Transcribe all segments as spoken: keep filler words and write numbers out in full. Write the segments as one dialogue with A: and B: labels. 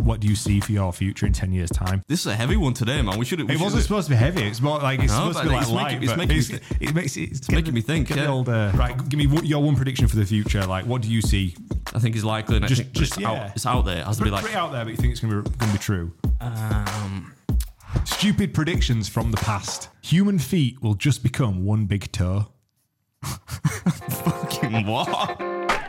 A: what do you see for your future in ten years' time?
B: This is a heavy one today, man. We should. We
A: it wasn't supposed to be heavy. It's more like it's
B: no,
A: supposed to be like
B: it's
A: light.
B: Making, it's making,
A: it's, it makes it, it's,
B: it's making me think. Yeah.
A: Old, uh, right, give me one, your one prediction for the future. Like, what do you see?
B: I think it's likely. And
A: just,
B: I think
A: just
B: it's,
A: yeah.
B: out, it's out there. It has to be like
A: pretty out there, but you think it's going to be going to be true?
B: Um,
A: Stupid predictions from the past. Human feet will just become one big toe.
B: Fucking what?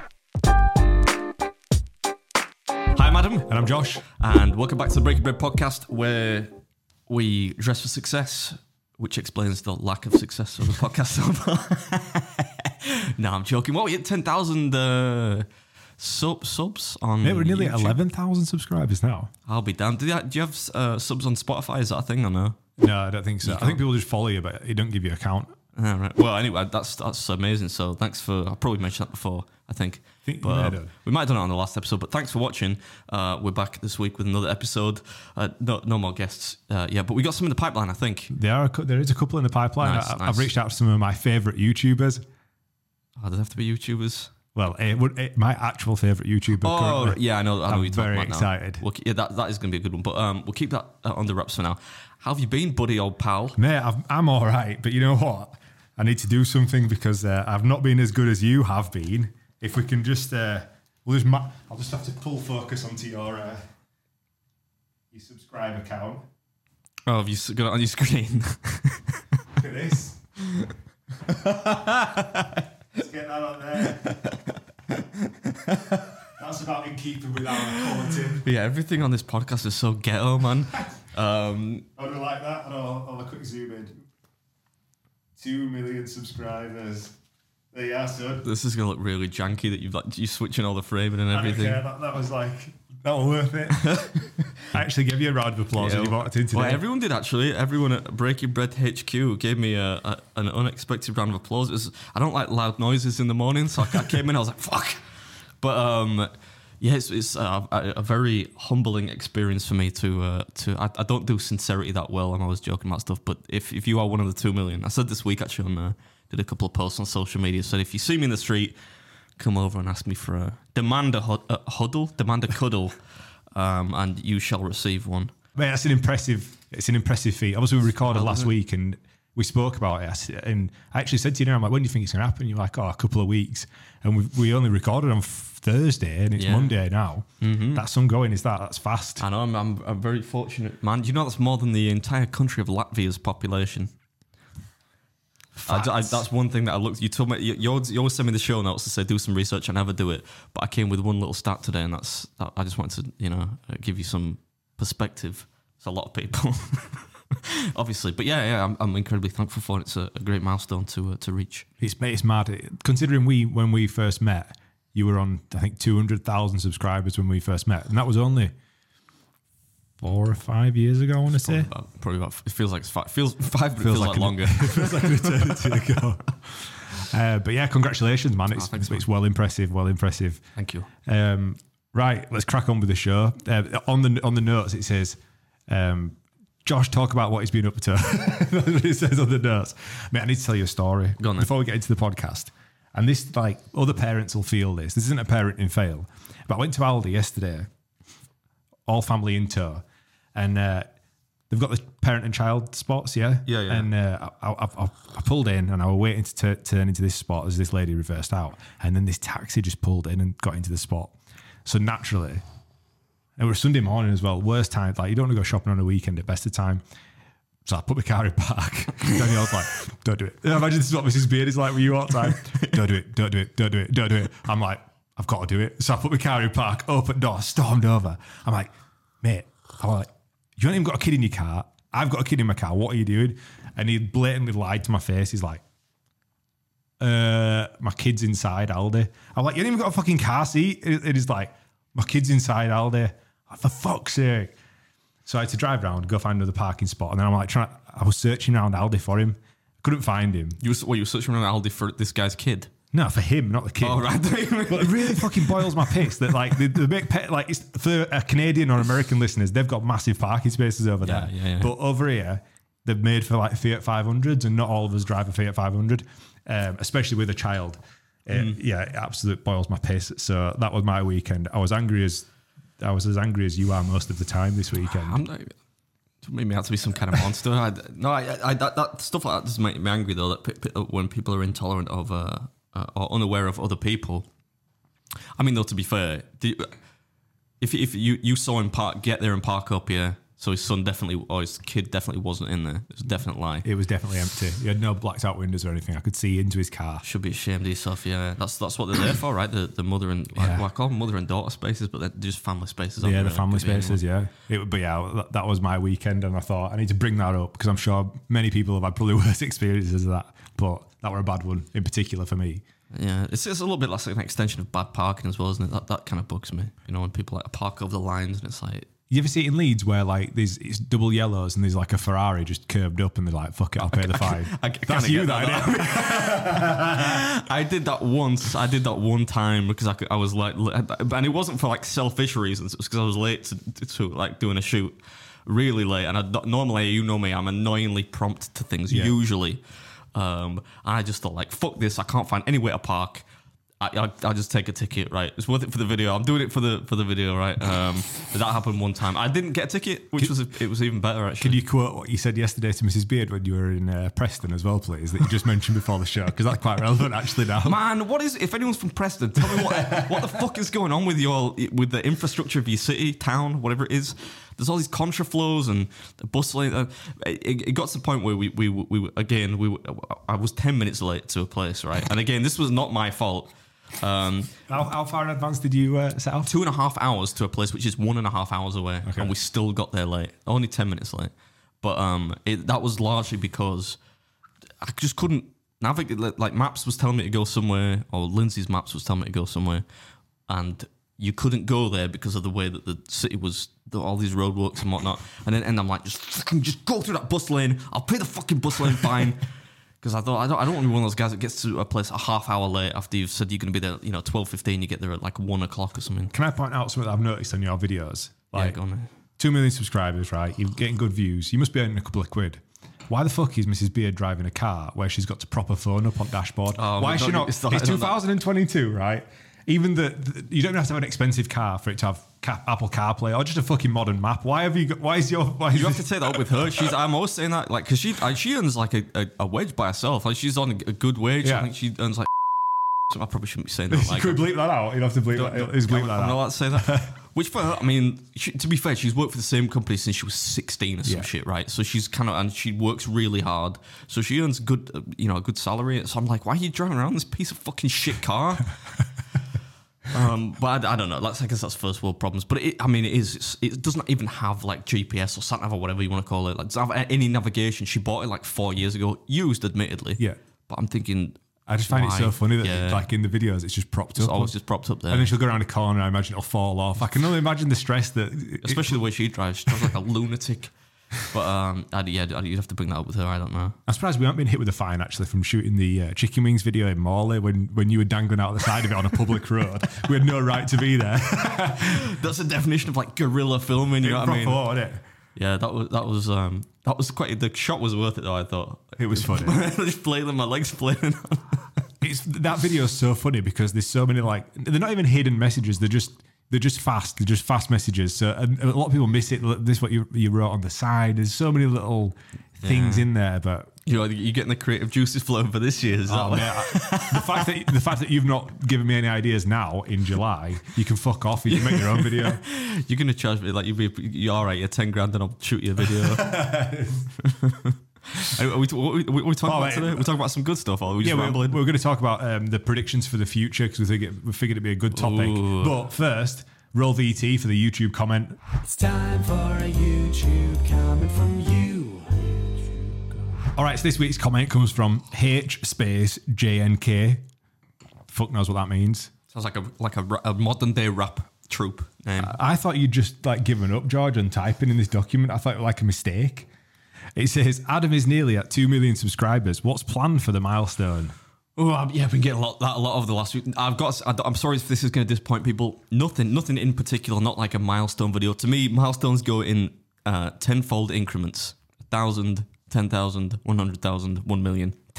B: Hi, madam.
A: And I'm Josh.
B: And welcome back to the Breaking Bread podcast, where we dress for success, which explains the lack of success of the podcast so far. No, I'm joking. What, we hit ten thousand uh, sub, subs on
A: Yeah, we're nearly
B: YouTube?
A: eleven thousand subscribers now.
B: I'll be damned. Do you, do you have uh, subs on Spotify? Is that a thing or no?
A: No, I don't think so. I think people just follow you, but it don't give you a count.
B: Ah, right. Well, anyway, that's that's amazing. So thanks for. I probably mentioned that before. I think,
A: I think
B: but,
A: you may
B: uh,
A: have done.
B: we might have done it on the last episode. But thanks for watching. Uh, we're back this week with another episode. Uh, no, no more guests. Uh, yeah, but we got some in the pipeline. I think.
A: There are a, cou- there is a couple in the pipeline.
B: Nice,
A: I,
B: nice.
A: I've reached out to some of my favourite YouTubers.
B: Oh, does it have to be YouTubers?
A: Well, it would, it, my actual favourite YouTuber.
B: Oh,
A: currently.
B: yeah, I know. I know
A: I'm
B: what you're talking
A: very
B: about now.
A: excited.
B: We'll, keep- yeah, that that is going to be a good one. But um, we'll keep that uh, on the wraps for now. How have you been, buddy, old pal?
A: Mate, I've, I'm all right, but you know what? I need to do something because uh, I've not been as good as you have been. If we can just, uh, we'll just ma- I'll just have to pull focus onto your uh, your subscribe account.
B: Oh, have you s- got it on your screen?
A: Look at this. Let's get that on there. That's about in keeping with our quality.
B: Yeah, everything on this podcast is so ghetto, man. Um,
A: I don't like that. I'll, I'll have a quick zoom in. Two million subscribers. There you are, son.
B: This is gonna look really janky that you've like you switching all the framing and
A: I don't
B: everything.
A: care. That, that was like, that was worth it. I actually gave you a round of applause
B: Yeah,
A: when you walked in today.
B: well, everyone did actually. Everyone at Breaking Bread H Q gave me a, a, an unexpected round of applause. It was, I don't like loud noises in the morning, so I, I came in. I was like, "Fuck!" But um, yeah, it's, it's a, a, a very humbling experience for me to uh, to. I, I don't do sincerity that well. I'm always joking about stuff. But if, if you are one of the two million, I said this week actually on uh, did a couple of posts on social media. Said if you see me in the street, come over and ask me for a demand a, hud, a huddle, demand a cuddle, um, and you shall receive one.
A: Mate, that's an impressive. It's an impressive feat. Obviously, we recorded
B: Well,
A: last
B: isn't it?
A: week and we spoke about it. I s- And I actually said to you, I'm like, when do you think it's going to happen? You're like, oh, a couple of weeks. And we we only recorded on Thursday and it's
B: Yeah.
A: Monday now. Mm-hmm. That's ongoing. Is that? That's fast.
B: I know, I'm, I'm, I'm very fortunate, man. Do you know that's more than the entire country of Latvia's population? I, I,
A: Facts.
B: that's one thing that I looked. You told me you, you always, you always send me the show notes to say do some research. I never do it, but I came with one little stat today, and that's that, I just wanted to you know uh, give you some perspective. It's a lot of people, obviously, but yeah, yeah, I'm, I'm incredibly thankful for it. It's a, a great milestone to uh, to reach.
A: It's it's mad. Considering we when we first met, you were on I think two hundred thousand subscribers when we first met, and that was only four or five years ago. I want to say.
B: About, probably about. It feels like it's five, feels five, but it
A: Feels
B: feels
A: like
B: like,
A: an-
B: longer.
A: It feels like an eternity ago. Uh, but yeah, congratulations, man. It's,
B: Oh, thanks,
A: it's well impressive. Well impressive.
B: Thank you.
A: Um, right, let's crack on with the show. Uh, on the on the notes, it says, um, "Josh, talk about what he's been up to." That's what it says on the notes. Mate, I need to tell you a story
B: Go on then.
A: before we get into the podcast. And this, like, other parents will feel this. This isn't a parenting fail. But I went to Aldi yesterday, all family in tow, and uh, they've got the parent and child spots, yeah,
B: Yeah, yeah.
A: And uh, I, I, I, I pulled in, and I was waiting to t- turn into this spot as this lady reversed out, and then this taxi just pulled in and got into the spot. So naturally, it was Sunday morning as well. Worst time, like you don't want to go shopping on a weekend at best of time. So I put my car in park. Danielle's like, "Don't do it." Imagine this is what Missus Beard is like with you all the time. Don't do it. Don't do it. Don't do it. Don't do it. I'm like, I've got to do it. So I put my car in park. Open door. Stormed over. I'm like, mate. I'm like, you haven't even got a kid in your car. I've got a kid in my car. What are you doing? And he blatantly lied to my face. He's like, uh, my kid's inside Aldi. I'm like, you haven't even got a fucking car seat. It, it is like, my kid's inside Aldi. Like, for fuck's sake. So I had to drive around, go find another parking spot. And then I'm like, trying. I was searching around Aldi for him. Couldn't find him.
B: You were, well, you were searching around Aldi for this guy's kid.
A: No, for him, not the kid.
B: Oh, right.
A: But it really fucking boils my piss that like the, the big pet, like it's for a Canadian or American listeners, they've got massive parking spaces over
B: Yeah,
A: there.
B: yeah, yeah.
A: But over here, they're made for like Fiat five hundreds, and not all of us drive a Fiat five hundred, um, especially with a child. It,
B: Mm.
A: Yeah, it absolutely boils my piss. So that was my weekend. I was angry as I was as angry as you are most of the time this weekend.
B: I'm not. Don't make me out to be some kind of monster. I, no, I, I, that, that stuff like that does make me angry though. That p- p- when people are intolerant of uh, uh, or unaware of other people. I mean, though, to be fair, do you, if if you, you saw him park get there and park up, yeah. So his son definitely, or his kid definitely wasn't in there. It was a definite lie.
A: It was definitely empty. He had no blacked out windows or anything. I could see into his car.
B: Should be ashamed of yourself, yeah. That's that's what they're there for, right? The the mother and like,
A: Yeah.
B: well, I call them mother and daughter spaces, but they're just family spaces.
A: Yeah,
B: aren't
A: the
B: they?
A: family
B: Could be anyone.
A: spaces, yeah. It, but yeah, that, that was my weekend, and I thought I need to bring that up because I'm sure many people have had probably worse experiences of that, but that were a bad one in particular for me.
B: Yeah, it's, it's a little bit like an extension of bad parking as well, isn't it? That that kind of bugs me. You know, when people like park over the lines and it's like.
A: You ever see it in Leeds where like there's it's double yellows and there's like a Ferrari just curved up and they're like, fuck it, I'll pay the fine.
B: I, I, I
A: That's you, that, isn't it?
B: I did that once. I did that one time because I, could, I was like, and it wasn't for like selfish reasons. It was because I was late to, to like doing a shoot, really late. And I, normally, you know me, I'm annoyingly prompt to things.
A: Yeah.
B: Usually, um, and I just thought like, fuck this. I can't find anywhere to park. I, I, I'll just take a ticket, right? It's worth it for the video. I'm doing it for the for the video, right? Um, that happened one time. I didn't get a ticket, which was it was even better actually.
A: Can you quote what you said yesterday to Missus Beard when you were in uh, Preston as well, please? That you just mentioned before the show, because that's quite relevant actually now.
B: Man, what is? If anyone's from Preston, tell me what what the fuck is going on with your with the infrastructure of your city, town, whatever it is. There's all these contraflows and bustling. Uh, it, it got to the point where we we we again we I was ten minutes late to a place, right? And again, this was not my fault. Um,
A: How, how far in advance did you uh, set off?
B: two and a half hours to a place which is one and a half hours away,
A: Okay.
B: and we still got there late. Only ten minutes late, but um, it, that was largely because I just couldn't navigate. Like Maps was telling me to go somewhere, or Lindsay's Maps was telling me to go somewhere, and you couldn't go there because of the way that the city was, the, all these roadworks and whatnot. And then, and I'm like, just fucking, just go through that bus lane. I'll pay the fucking bus lane fine. Because I thought I don't I don't want to be one of those guys that gets to a place a half hour late after you've said you're going to be there, you know, twelve fifteen. You get there at like one o'clock or something.
A: Can I point out something that I've noticed on your videos?
B: Yeah,
A: Like,
B: go on then.
A: two million subscribers, right? You're getting good views. You must be earning a couple of quid. Why the fuck is Missus Beard driving a car where she's got to prop her phone up on dashboard?
B: Oh,
A: Why
B: but
A: is she
B: don't
A: not?
B: get
A: It's
B: started on that.
A: two thousand twenty-two, right? Even the, the you don't have to have an expensive car for it to have ca- Apple CarPlay or just a fucking modern map. Why have you got? Why is your? Why is
B: You have
A: this-
B: to take that up with her. She's. I'm always saying that, like, because she uh, she earns like a, a, a wage by herself. Like, she's on a, a good wage.
A: Yeah.
B: I think she earns like. I probably shouldn't be saying that. Like,
A: Could we bleep that out? You'd have to bleep that. Is bleep
B: I'm
A: that
B: not
A: out.
B: allowed to say that. Which for her, I mean, she, to be fair, she's worked for the same company since she was sixteen or some
A: Yeah.
B: shit, right? So she's kind of, and she works really hard. So she earns good, uh, you know, a good salary. So I'm like, why are you driving around this piece of fucking shit car? um, but I, I don't know. That's I guess that's first world problems. But it, I mean, it is. It's, it doesn't even have like G P S or sat nav or whatever you want to call it. Like, doesn't have any navigation. She bought it like four years ago, used admittedly.
A: Yeah.
B: But I'm thinking,
A: I just find
B: why?
A: it so funny that
B: Yeah.
A: like in the videos it's just propped
B: it's
A: up.
B: always just propped up there.
A: and then she'll go around a corner. I imagine it'll fall off. I can only imagine the stress that.
B: Especially the way she drives. She drives like a lunatic. But um, I'd, yeah, I'd, you'd have to bring that up with her. I don't know.
A: I'm surprised we haven't been hit with a fine actually from shooting the uh, chicken wings video in Morley when, when you were dangling out the side of it on a public road. We had no right to be there.
B: That's the definition of like guerrilla filming. You know what I mean?
A: Proper, wasn't it?
B: Yeah, that was that was um that was quite. The shot was worth it though. I thought
A: It was funny.
B: just flailing, my legs flailing.
A: It's that video is so funny because there's so many like they're not even hidden messages. They're just they're just fast. They're just fast messages. So and a lot of people miss it. This is what you you wrote on the side. There's so many little things
B: Yeah.
A: in there, but.
B: You know, you're getting the creative juices flowing for this year. Is that
A: Oh,
B: what-
A: mate, I- the fact that the fact that you've not given me any ideas now in July, you can fuck off. You can make your own video.
B: You're gonna charge me like you be you're all right. You're ten grand and I'll shoot you a video. Are we, what, are we, what are we talking
A: Oh,
B: about
A: mate.
B: today? We're talking about some good stuff, or are we just
A: Yeah, we're,
B: rambling?
A: we're going to talk about um, the predictions for the future because we think it, we figured it'd be a good topic.
B: Ooh.
A: But first, roll V T for the YouTube comment.
C: It's time for a YouTube comment from you.
A: All right, so this week's comment comes from H space J N K. Fuck knows what that means.
B: Sounds like a like a, ra- a modern day rap troupe name.
A: I thought you'd just like given up, George, on typing in this document. I thought it was like a mistake. It says Adam is nearly at two million subscribers. What's planned for the milestone?
B: Oh I'm- yeah, I've been getting a lot that a lot over the last week. I've got. I don't- I'm sorry if this is going to disappoint people. Nothing, nothing in particular. Not like a milestone video. To me, milestones go in uh, tenfold increments: a thousand, ten thousand, one hundred thousand, one million,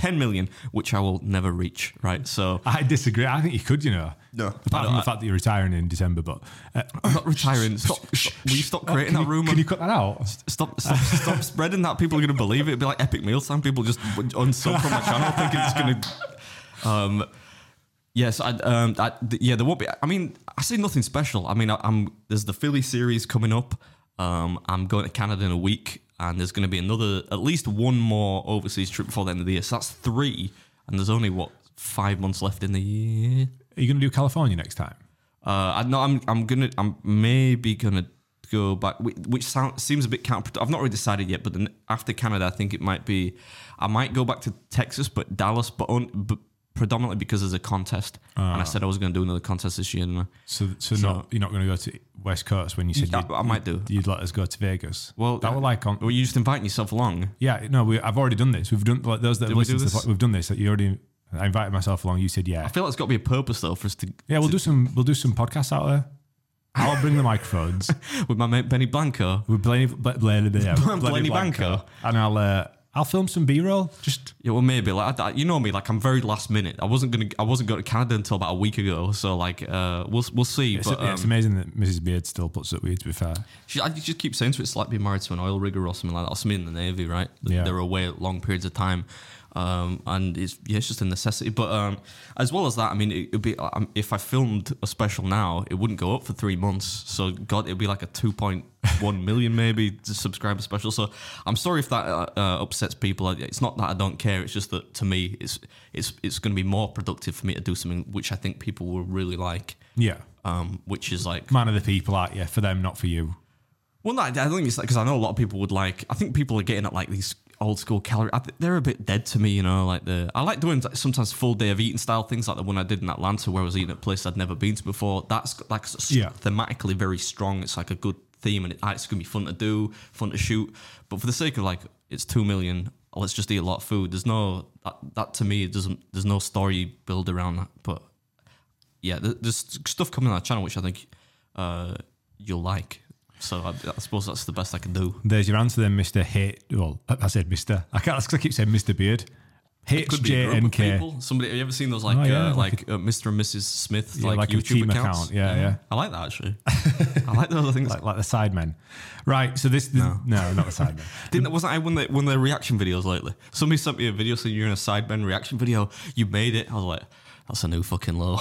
B: ten million, which I will never reach. Right, so
A: I disagree. I think you could, you know.
B: No.
A: Apart from the fact that you're retiring in December, but uh,
B: I'm not retiring. Stop, stop. Will you stop creating
A: can
B: that
A: you,
B: rumor?
A: Can you cut that out?
B: Stop, stop, stop spreading that. People are going to believe it. It'll be like Epic Meal Time. People just unsub from my channel thinking it's going to. Um, yes, I, um, I, th- yeah, there won't be. I mean, I see nothing special. I mean, I, I'm there's the Philly series coming up. Um, I'm going to Canada in a week, and there's going to be another, at least one more overseas trip before the end of the year. So that's three, and there's only what five months left in the year.
A: Are you going to do California next time?
B: Uh, I know I'm. I'm gonna. I'm maybe gonna go back, which, which sound, seems a bit counterproductive. I've not really decided yet, but then after Canada, I think it might be. I might go back to Texas, but Dallas, but, on, but predominantly because there's a contest, uh, and I said I was going to do another contest this year. Didn't I?
A: So, so, so not, you're not going to go to West Coast when you said
B: I, I might do.
A: You'd let us go to Vegas.
B: Well,
A: that were like on.
B: Were you just inviting yourself along?
A: Yeah, no, we, I've already done this. We've done like those that
B: Did we
A: listen
B: do
A: to the,
B: this?
A: we've done this. That you already. I invited myself along. You said yeah.
B: I feel like it's got to be a purpose though for us to.
A: Yeah, we'll
B: to,
A: do some. We'll do some podcasts out there. I'll bring the microphones
B: with my mate Benny Blanco.
A: with Blaney, Bla- Blaney, yeah,
B: Blaney Blanco,
A: and I'll uh, I'll film some B-roll. Just
B: yeah, well maybe like I, you know me, like I'm very last minute. I wasn't gonna I wasn't going to Canada until about a week ago, so like uh, we'll we'll see.
A: it's,
B: but
A: yeah, it's
B: um,
A: amazing that Missus Beard still puts up with you. To be fair,
B: she, I just keep saying to her, it's like being married to an oil rigger or something like that, or something in the Navy, right?
A: Yeah.
B: They're away long periods of time. Um, and it's yeah, it's just a necessity. But um, as well as that, I mean, it would be um, if I filmed a special now, it wouldn't go up for three months. So God, it'd be like a two point one million maybe subscriber special. So I'm sorry if that uh, uh, upsets people. It's not that I don't care. It's just that to me, it's it's it's going to be more productive for me to do something which I think people will really like.
A: yeah,
B: Um, which is like
A: man of the people, aren't you? For them, not for you.
B: well, no, I think it's like because I know a lot of people would like. I think people are getting at like these old school calorie. I th- they're a bit dead to me, you know. Like the I like doing like, sometimes full day of eating style things, like the one I did in Atlanta, where I was eating at a place I'd never been to before. That's like s-
A: Yeah.
B: thematically very strong. It's like a good theme, and it, it's gonna be fun to do, fun to shoot. But for the sake of like, it's two million. Let's just eat a lot of food. There's no that, that to me. It doesn't. There's no story build around that. But yeah, there, there's stuff coming on our channel which I think uh, you'll like. So I, I suppose that's the best I can do.
A: There's your answer then, Mister Hate. Well, I said Mister I can't. I keep saying Mister Beard.
B: It could
A: H
B: be
A: J
B: a group
A: N
B: of
A: K.
B: people. Somebody, have you ever seen those like
A: Oh, yeah,
B: uh,
A: like
B: like uh, Mister and Missus Smith
A: Yeah,
B: like,
A: like a
B: YouTube
A: team
B: accounts?
A: account. Yeah, yeah.
B: I like that actually. I like those things.
A: Like, like the Sidemen. Right, so this, this no. no, not the Sidemen.
B: Didn't wasn't I one of the, one of the reaction videos lately? Somebody sent me a video saying you're in a Sidemen reaction video. You made it. I was like, that's a new fucking low.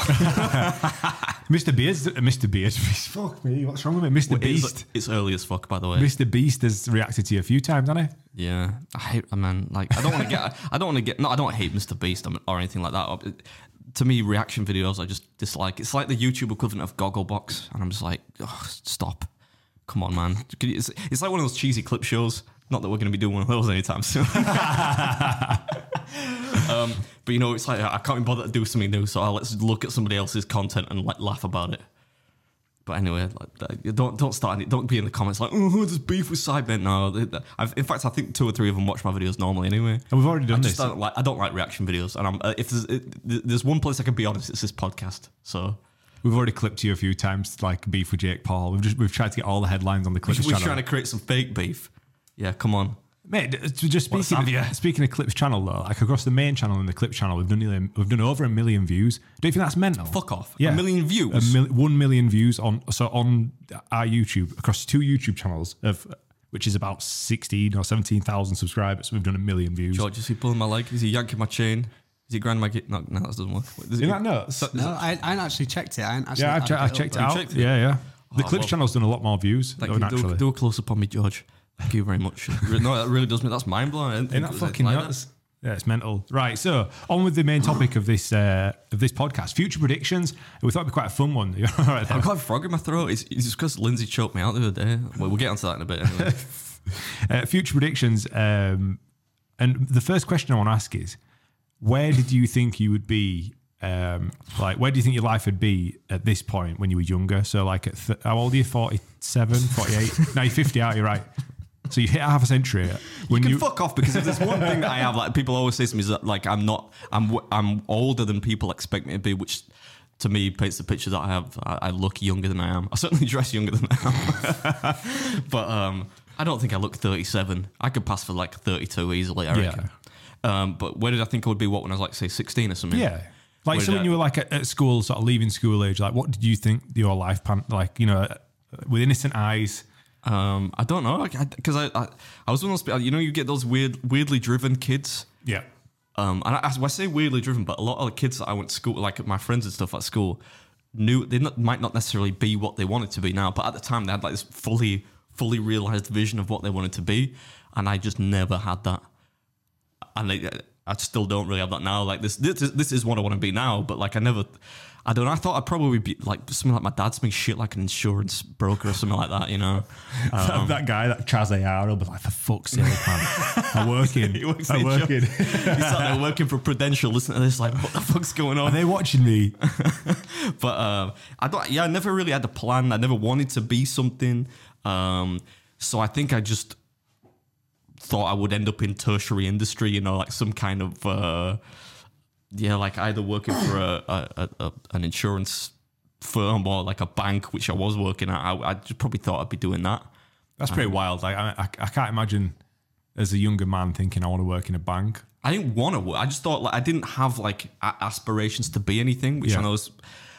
A: Mister Beard's Mister Beard. Fuck me, what's wrong with me? Mister Beast.
B: It's, it's early as fuck, by the way.
A: Mister Beast has reacted to you a few times, hasn't he?
B: Yeah, I hate. I mean, like, I don't want to get. I don't want to get. No, I don't hate Mister Beast or anything like that. To me, reaction videos I just dislike. It's like the YouTube equivalent of Gogglebox, and I'm just like, oh, stop. Come on, man. It's, it's like one of those cheesy clip shows. Not that we're going to be doing one of those anytime soon. um, but you know, it's like I can't be bothered to do something new, so I'll, let's look at somebody else's content and like laugh about it. But anyway, like, don't don't start any, don't be in the comments like, oh, there's beef with Sidemen. No, I've, in fact, I think two or three of them watch my videos normally anyway.
A: And we've already done
B: I
A: this.
B: Just don't like, I don't like reaction videos, and I'm uh, if there's it, there's one place I can be honest, it's this podcast. So.
A: We've already clipped you a few times, like beef with Jake Paul. We've just we've tried to get all the headlines on the Clips
B: We're
A: channel.
B: trying to create some fake beef. Yeah, come on.
A: Mate, just
B: What's
A: speaking,
B: have you?
A: speaking of Clips channel though, like across the main channel and the Clips channel, we've done nearly, we've done over a million views. Do you think that's mental?
B: Fuck off.
A: Yeah,
B: A million views?
A: A mil, one million views on so on our YouTube across two YouTube channels of which is about sixteen or seventeen thousand subscribers. We've done a million views.
B: George, is he pulling my leg? Is he yanking my chain? Is he grinding my gate? No, no, that doesn't work. Is
A: Isn't that nuts?
B: So-
D: No, I, I ain't actually checked it. I ain't actually
A: Yeah, I've,
D: added
A: che- I've
D: up,
A: checked it
D: but-
A: out.
B: checked it?
A: Yeah, yeah. The
B: Oh,
A: Clips
B: well.
A: channel's done a lot more views.
B: Thank
A: though,
B: you.
A: naturally.
B: Do, do a close up on me, George. Thank you very much. No, that really does me. That's mind blowing.
A: Ain't that fucking nuts? Yeah, it's mental. Right, so on with the main topic of this uh, of this podcast, future predictions. We thought it'd be quite a fun one. You're all right there.
B: I've got a frog in my throat. It's, it's just because Lindsay choked me out the other day. Well, we'll get onto that in a bit anyway.
A: Uh, future predictions. Um, and the first question I want to ask is, where did you think you would be? Um, like, where do you think your life would be at this point when you were younger? So, like, at th- how old are you? forty-seven, forty-eight? No, you're fifty, aren't you? Right. So you hit half a century. When
B: you can
A: you
B: fuck off, because if there's one thing that I have, like people always say to me, is that like I'm not, I'm w- I'm older than people expect me to be, which to me paints the picture that I have. I, I look younger than I am. I certainly dress younger than I am, but um, I don't think I look thirty-seven. I could pass for like thirty-two easily. I
A: Yeah.
B: reckon. Um, but where did I think I would be? What when I was like say sixteen or something?
A: Yeah. Like,
B: Where
A: so
B: did
A: when
B: I-
A: you were like at, at school, sort of leaving school age, like what did you think your life plan, like, you know, with innocent eyes?
B: Um, I don't know, because I, I, I was one of those, you know, you get those weird, weirdly driven kids.
A: Yeah.
B: Um, and I, I say weirdly driven, but a lot of the kids that I went to school, like my friends and stuff at school, knew they not, might not necessarily be what they wanted to be now, but at the time they had like this fully, fully realized vision of what they wanted to be, and I just never had that. And I, I still don't really have that now. Like this, this, is- this is what I want to be now, but like I never, I don't know. I thought I'd probably be like something like my dad, something shit like an insurance broker or something like that, you know.
A: that, that guy, that Chaz A R, will be like, for fuck's sake, man. I'm working.
B: He works
A: I'm
B: in
A: working.
B: He's sat there working for Prudential, listening to this, like, what the fuck's going
A: Are
B: on?
A: they watching me?
B: But um, I don't. Yeah, I never really had a plan. I never wanted to be something. Um, so I think I just thought I would end up in tertiary industry. You know, like some kind of uh, yeah, like either working for a, a, a, a an insurance firm or like a bank, which I was working at. I, I just probably thought I'd be doing that.
A: That's pretty wild. Like, I, I, I can't imagine as a younger man thinking I want to work in a bank.
B: I didn't want to work. I just thought like I didn't have like a- aspirations to be anything, which
A: Yeah.
B: I know is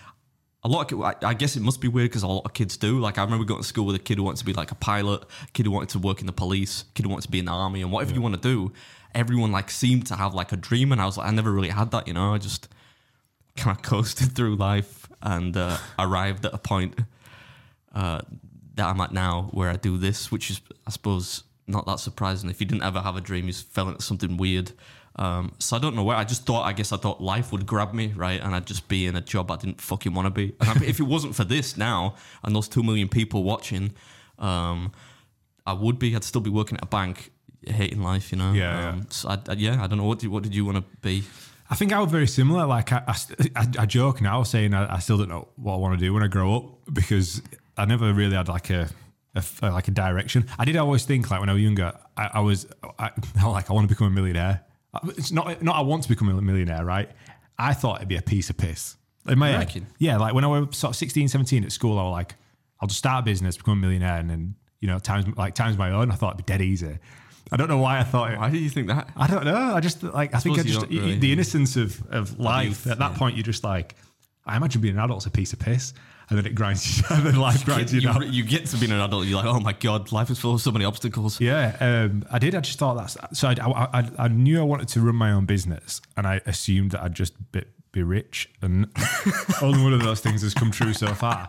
B: a lot. Of, I I guess it must be weird because a lot of kids do. Like I remember going to school with a kid who wanted to be like a pilot, a kid who wanted to work in the police, a kid who wanted to be in the army, and whatever you want to do. Everyone like seemed to have like a dream, and I was like, I never really had that. You know, I just kind of coasted through life and uh, arrived at a point uh, that I'm at now where I do this, which is, I suppose, not that surprising. If you didn't ever have a dream, you fell into something weird. Um, so I don't know where. I just thought, I guess I thought life would grab me, right? And I'd just be in a job I didn't fucking want to be. And I, if it wasn't for this now and those two million people watching, um, I would be. I'd still be working at a bank, hating life, you know?
A: Yeah,
B: Um,
A: yeah.
B: So I, I, yeah, I don't know. What did, what did you want to be?
A: I think I was very similar. Like I, I, I, I joke now saying I, I still don't know what I want to do when I grow up because I never really had like a, a like a direction. I did always think like when I was younger, I, I was I, like I want to become a millionaire. It's not not I want to become a millionaire, right? I thought it'd be a piece of piss. In my
B: You
A: head,
B: reckon?
A: yeah. Like when I was sort of sixteen, seventeen at school, I was like, I'll just start a business, become a millionaire, and then you know times like times my own. I thought it'd be dead easy. I don't know why I thought it.
B: Why do you think that?
A: I don't know. I just like I, think I
B: suppose you
A: just
B: don't really-
A: the innocence of, of life
B: youth,
A: at that
B: yeah.
A: point. You're just like, I imagine being an adult's a piece of piss, and then it grinds you, and then life grinds you
B: You,
A: down.
B: you get to being an adult, you're like, oh my God, life is full of so many obstacles.
A: Yeah, um, I did. I just thought that's so. I, I, I, I knew I wanted to run my own business, and I assumed that I'd just be, be rich, and only one of those things has come true so far.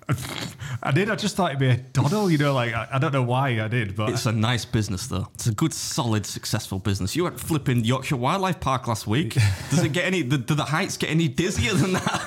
A: I did. I just thought it'd be a doddle, you know. Like I, I don't know why I did, but
B: It's a nice business, though. It's a good, solid, successful business. You went flipping Yorkshire Wildlife Park last week. Does it get any? Do the heights get any dizzier than that?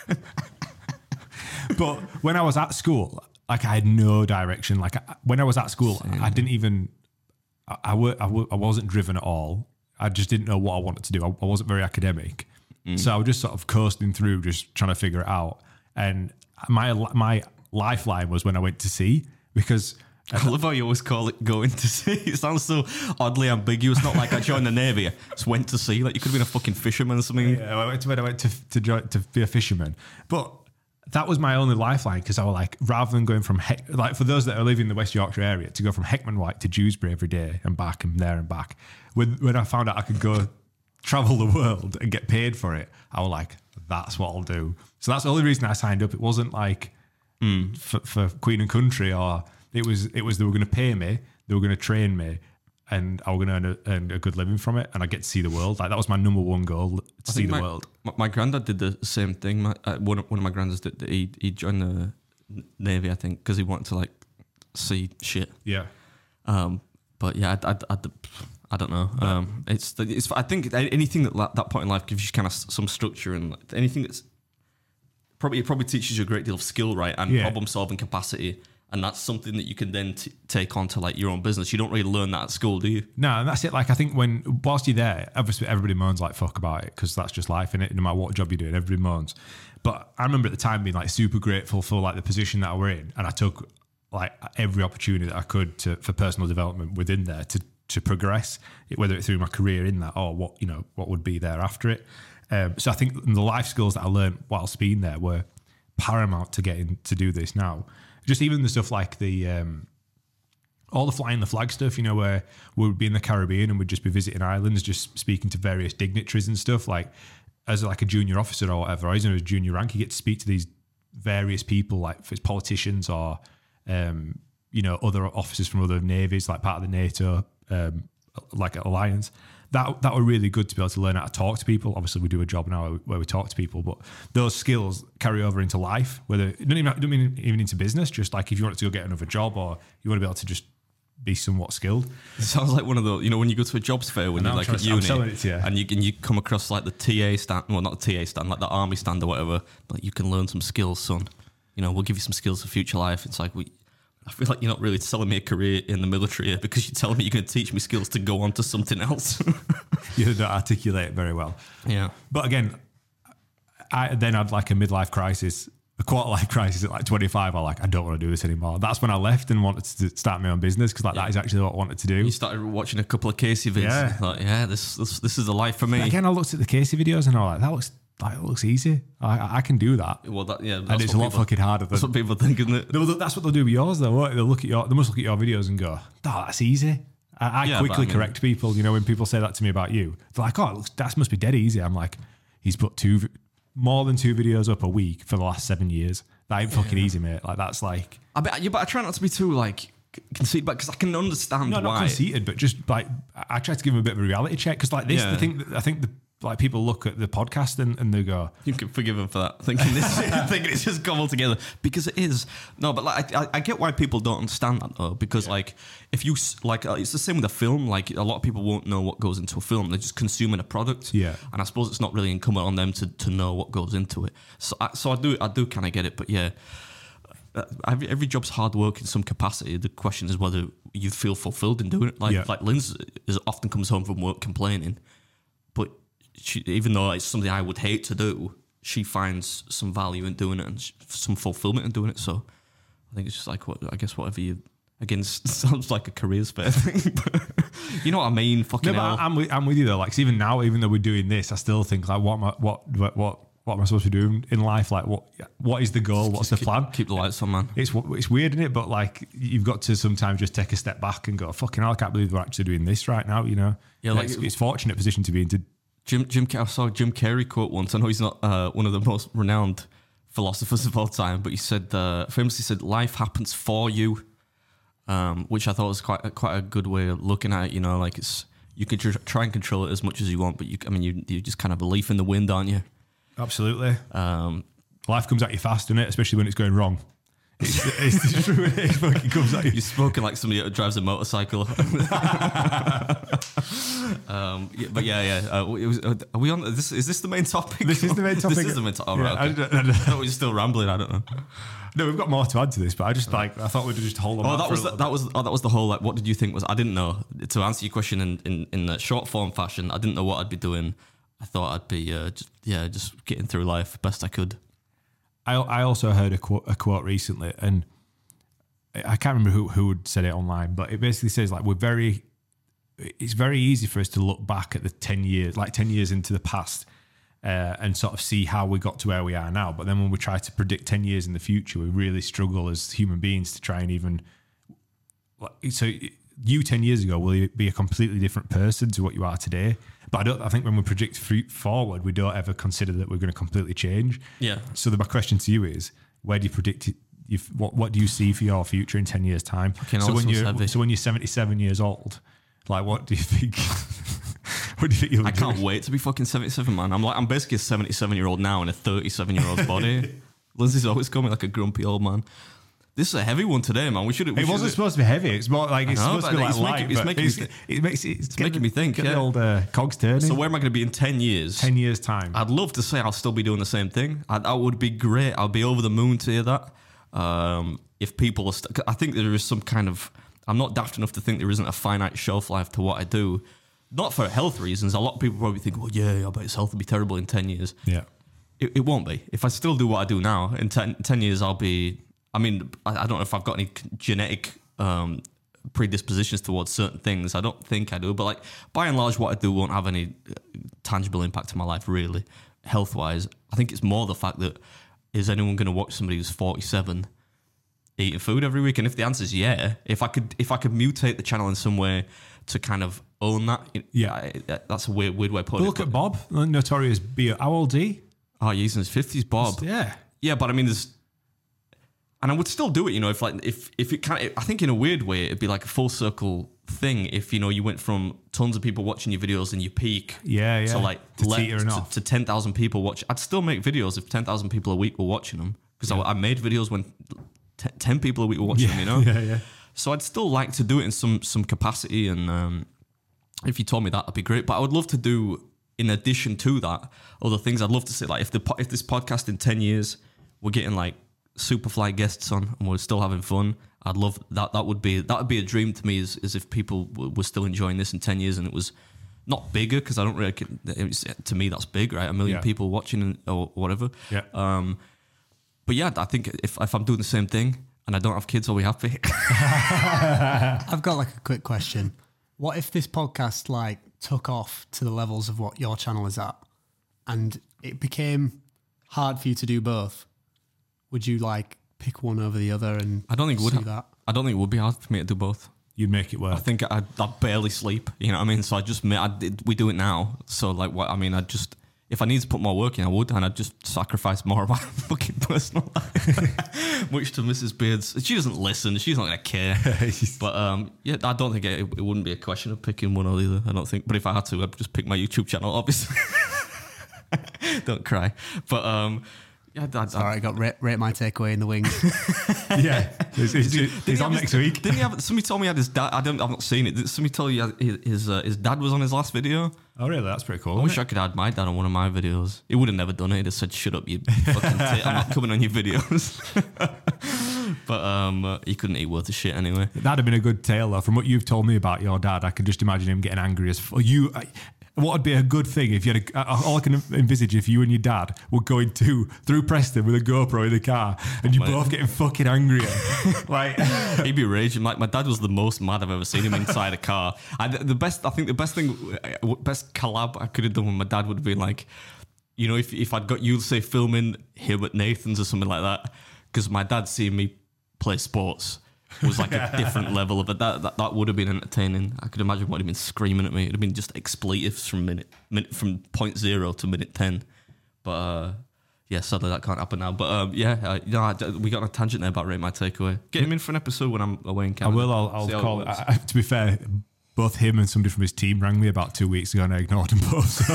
A: but when I was at school, like I had no direction. Like I, when I was at school, I didn't even. I, I, were, I, were, I wasn't driven at all. I just didn't know what I wanted to do. I, I wasn't very academic, so I was just sort of coasting through, just trying to figure it out. And my my lifeline was when I went to sea because.
B: I love how you always call it going to sea. It sounds so oddly ambiguous. Not like I joined the Navy, I just went to sea. Like you could have been a fucking fisherman or something.
A: Yeah, I went to, when I went to to, join, to be a fisherman, but that was my only lifeline because I was like, rather than going from Heck, like for those that are living in the West Yorkshire area, to go from Heckman White to Dewsbury every day and back and there and back. When when I found out I could go travel the world and get paid for it, I was like, that's what I'll do. So that's the only reason I signed up. It wasn't like mm, for, for Queen and Country, or it was it was they were going to pay me, they were going to train me, and I was going to earn a, earn a good living from it, and I get to see the world. Like that was my number one goal, to
B: I
A: see
B: think
A: the
B: my,
A: world.
B: My, my granddad did the same thing. My, uh, one, of, one of my granddads did. He he joined the Navy, I think, because he wanted to like see shit.
A: Yeah.
B: Um, but yeah, I, I, I, I don't know. Um, it's it's. I think anything that like, that point in life gives you kind of some structure, and like, anything that's probably it probably teaches you a great deal of skill, right, and
A: Yeah.
B: problem solving capacity. And that's something that you can then t- take on to like your own business. You don't really learn that at school, do you?
A: No, and that's it. Like I think when whilst you're there, obviously everybody moans like fuck about it because that's just life, innit? No matter what job you're doing, everybody moans. But I remember at the time being like super grateful for like the position that I were in, and I took like every opportunity that I could to for personal development within there to to progress, whether it's through my career in that or what you know what would be there after it. Um, so I think the life skills that I learned whilst being there were paramount to getting to do this now. Just even the stuff like the um, all the flying the flag stuff, you know, where we would be in the Caribbean and we'd just be visiting islands, just speaking to various dignitaries and stuff. Like as like a junior officer or whatever, or even as a junior rank, you get to speak to these various people, like if it's politicians or, um, you know, other officers from other navies, like part of the NATO, um, like alliance. That that were really good to be able to learn how to talk to people. Obviously, we do a job now where we talk to people, but those skills carry over into life. Whether it don't even, don't mean even into business. Just like if you want to go get another job, or you want to be able to just be somewhat skilled.
B: It sounds like one of the, you know, when you go to a jobs fair when
A: And
B: you're
A: I'm
B: like
A: trying
B: at
A: to- I'm
B: uni,
A: selling it to you.
B: and you and you come across like the T A stand, well not the T A stand, like the army stand or whatever. Like you can learn some skills, son. You know, we'll give you some skills for future life. It's like we. I feel like you're not really selling me a career in the military here because you're telling me you're going to teach me skills to go on to something else.
A: You don't articulate it very well.
B: Yeah.
A: But again, I then had like a midlife crisis, a quarter life crisis at like twenty-five. I like, I don't want to do this anymore. That's when I left and wanted to start my own business because like
B: Yeah.
A: that is actually what I wanted to do.
B: You started watching a couple of Casey vids.
A: Yeah.
B: Like, yeah, this, this this is the life for me.
A: Again, I looked at the Casey videos and I was like, that looks like it looks easy. I, I can do that.
B: Well, that, yeah, that's
A: And it's a
B: what
A: lot
B: people-
A: fucking harder than
B: That's what people think, isn't it?
A: No, but that's what they'll do with yours, though. Won't they? They'll look at your, they must look at your videos and go, "Oh, that's easy." I, I
B: Yeah,
A: quickly
B: but I mean-
A: correct people. You know, when people say that to me about you, they're like, "Oh, it looks, that must be dead easy." I'm like, "He's put two, more than two videos up a week for the last seven years. That ain't fucking easy, mate. Like that's like
B: I bet, yeah, but I try not to be too like conceited, but because I can understand
A: no, not
B: why.
A: conceited, but just like I try to give him a bit of a reality check because like this,
B: Yeah.
A: the thing that I think the like people look at the podcast and, and they go,
B: You can forgive him for that, thinking this, thinking it's just cobbled together because it is. No, but like I, I get why people don't understand that though, because like if you s- like uh, it's the same with a film. Like a lot of people won't know what goes into a film; they're just consuming a product.
A: Yeah.
B: and I suppose it's not really incumbent on them to, to know what goes into it. So I, so I do I do kind of get it, but yeah. Uh, every, every job's hard work in some capacity. The question is whether you feel fulfilled in doing it. Like
A: Yeah.
B: like Linz is often comes home from work complaining, but she, even though it's something I would hate to do, she finds some value in doing it and sh- some fulfillment in doing it. So I think it's just like what I guess whatever you. Again, it sounds like a careers fair thing, but you know what I mean. Fucking
A: "No,
B: hell.
A: but I'm with, I'm with you though." Like 'cause even now, even though we're doing this, I still think like, what am I, what what what what am I supposed to be doing in life? Like, what what is the goal? What's the
B: keep,
A: plan?
B: Keep the lights on, man.
A: It's it's weird, isn't it? But like you've got to sometimes just take a step back and go, "Fucking hell, I can't believe we're actually doing this right now." You know?
B: Yeah, like-
A: it's, it's fortunate position to be in. To
B: Jim, Jim, I saw a Jim Carrey quote once. I know he's not uh, one of the most renowned philosophers of all time, but he said, uh, famously said, "Life happens for you," um, which I thought was quite a, quite a good way of looking at it. You know, like it's you can tr- try and control it as much as you want, but you, I mean, you you just kind of a leaf in the wind, aren't you?
A: absolutely,
B: Um,
A: life comes at you fast, doesn't it? Especially when it's going wrong. It's, it's true. It fucking comes at you.
B: You're spoken like somebody that drives a motorcycle. um, yeah, but yeah, yeah. Uh, it was, uh, are we on? Is this, is this the main topic?
A: This is the main topic.
B: This is the main topic. Oh,
A: Yeah,
B: right,
A: I
B: okay.
A: don't- I don't-
B: I thought we were still rambling. I don't know.
A: No, we've got more to add to this, but I just like I thought we'd just hold on.
B: Oh, that
A: for
B: was
A: a
B: the,
A: little
B: that was oh, that was the whole like. What did you think was? I didn't know. To answer your question in in in the short form fashion, I didn't know what I'd be doing. I thought I'd be uh, just yeah, just getting through life best I could.
A: I I also heard a quote, a quote recently, and I can't remember who who had said it online, but it basically says like we're very. It's very easy for us to look back at the ten years, like ten years into the past, uh, and sort of see how we got to where we are now. But then when we try to predict ten years in the future, we really struggle as human beings to try and even. Like, so you ten years ago will be a completely different person to what you are today. But I don't. I think when we predict forward, we don't ever consider that we're going to completely change.
B: Yeah.
A: So the, my question to you is, where do you predict it? You, what what do you see for your future in ten years' time?
B: Fucking
A: So
B: hell,
A: when
B: this was
A: you're
B: heavy.
A: so when you're seventy-seven years old, like what do you think? What do you think you'll
B: I
A: do?
B: can't wait to be fucking seventy-seven, man. I'm like I'm basically a seventy-seven year old now in a thirty-seven year old's body. Lindsay's always coming like a grumpy old man. This is a heavy one today, man. We should. We
A: It wasn't
B: should-
A: supposed to be heavy. It's more like it's
B: I know,
A: supposed to be
B: but
A: like
B: it's
A: light.
B: making- it's
A: but
B: making
A: it's,
B: me
A: it makes it, it's
B: making
A: getting-
B: me think,
A: Get
B: yeah.
A: the old uh, cogs turning.
B: So where am I going to be in ten years?
A: ten years time.
B: I'd love to say I'll still be doing the same thing. I, that would be great. I'll be over the moon to hear that. Um, if people are, st- I think there is some kind of. I'm not daft enough to think there isn't a finite shelf life to what I do. Not for health reasons. A lot of people probably think, well, yeah, I bet his health will be terrible in ten years.
A: yeah.
B: It, it won't be. If I still do what I do now, in ten, ten years, I'll be. I mean, I, I don't know if I've got any genetic um, predispositions towards certain things. I don't think I do, but like by and large, what I do won't have any uh, tangible impact on my life, really, health wise. I think it's more the fact that is anyone going to watch somebody who's forty-seven eating food every week? And if the answer is yeah, if I could if I could mutate the channel in some way to kind of own that,
A: Yeah.
B: I, that's a weird weird way of putting
A: But look
B: it.
A: at Bob, Notorious B. How old is he?
B: Oh, he's in his fifties, Bob.
A: Yeah.
B: Yeah, but I mean, there's, and I would still do it. You know, if like if if it kind of, I think in a weird way, it'd be like a full circle thing. If you know, you went from tons of people watching your videos and you peak,
A: Yeah, yeah.
B: to like
A: To
B: let-
A: teetering
B: to,
A: off.
B: to ten thousand people watch. I'd still make videos if ten thousand people a week were watching them because I, I made videos when t- ten people a week were watching them. You know,
A: Yeah, yeah.
B: so I'd still like to do it in some some capacity, and um, if you told me that, that'd be great. But I would love to do, in addition to that, other things. I'd love to say, like, if the po- if this podcast in ten years we're getting like Superfly guests on and we're still having fun, I'd love that. That would be that would be a dream to me. Is is if people w- were still enjoying this in ten years and it was not bigger, because I don't really. It was, to me, that's big, right? A million
A: Yeah.
B: people watching or whatever.
A: Yeah.
B: Um, but yeah, I think if if I'm doing the same thing and I don't have kids, I'll be happy.
D: I've got like a quick question. What if this podcast like took off to the levels of what your channel is at, and it became hard for you to do both? Would you like pick one over the other? And
B: I don't think it would.
D: do
B: ha-
D: that.
B: I don't think it would be hard for me to do both.
A: You'd make it work.
B: I think I I barely sleep. You know what I mean? So I just ma- I did, we do it now. So like what I mean, I just if I need to put more work in, I would, and I'd just sacrifice more of my fucking personal life. Much to Missus Beard's, she doesn't listen. She's not gonna care. But um, yeah, I don't think it, it wouldn't be a question of picking one or the other. I don't think. But if I had to, I'd just pick my YouTube channel. Obviously, don't cry. But um. Yeah, I'd,
D: Sorry, I got rate, rate my takeaway in the wings.
A: yeah. He's, he's,
B: Did
A: he's
B: he
A: on
B: have
A: next
B: his,
A: week.
B: Didn't he have? Somebody told me he had his dad. I don't. I've not seen it. Did somebody tell you his his, uh, his dad was on his last video?
A: Oh, really? That's pretty cool.
B: I wish I could add my dad on one of my videos. He would have never done it. He'd have said, "Shut up, you fucking tit. I'm not coming on your videos." But um, uh, he couldn't eat worth of shit anyway.
A: That'd have been a good tale, though. From what you've told me about your dad, I can just imagine him getting angry as fuck. You, I, what would be a good thing if you had a, all I can envisage if you and your dad were going to through Preston with a GoPro in the car and you
B: Mate.
A: both getting fucking angrier. Like,
B: He'd be raging. Like my dad was the most mad I've ever seen him inside a car. I, the best, I think, the best thing, uh, best collab I could have done with my dad would have been like, you know, if if I'd got you say filming him at Nathan's or something like that, because my dad seeing me play sports was like a different level of it. That, that that would have been entertaining. I could imagine what he'd been screaming at me. It'd have been just expletives from minute, minute from point zero to minute ten. But uh, yeah, sadly that can't happen now. But um, yeah, uh, you know, I, we got on a tangent there about Rate My Takeaway. Get him in for an episode when I'm away in
A: I
B: Canada.
A: will, I'll, I'll
B: See how it
A: call it.
B: works.
A: I, to be fair, both him and somebody from his team rang me about two weeks ago and I ignored them both. So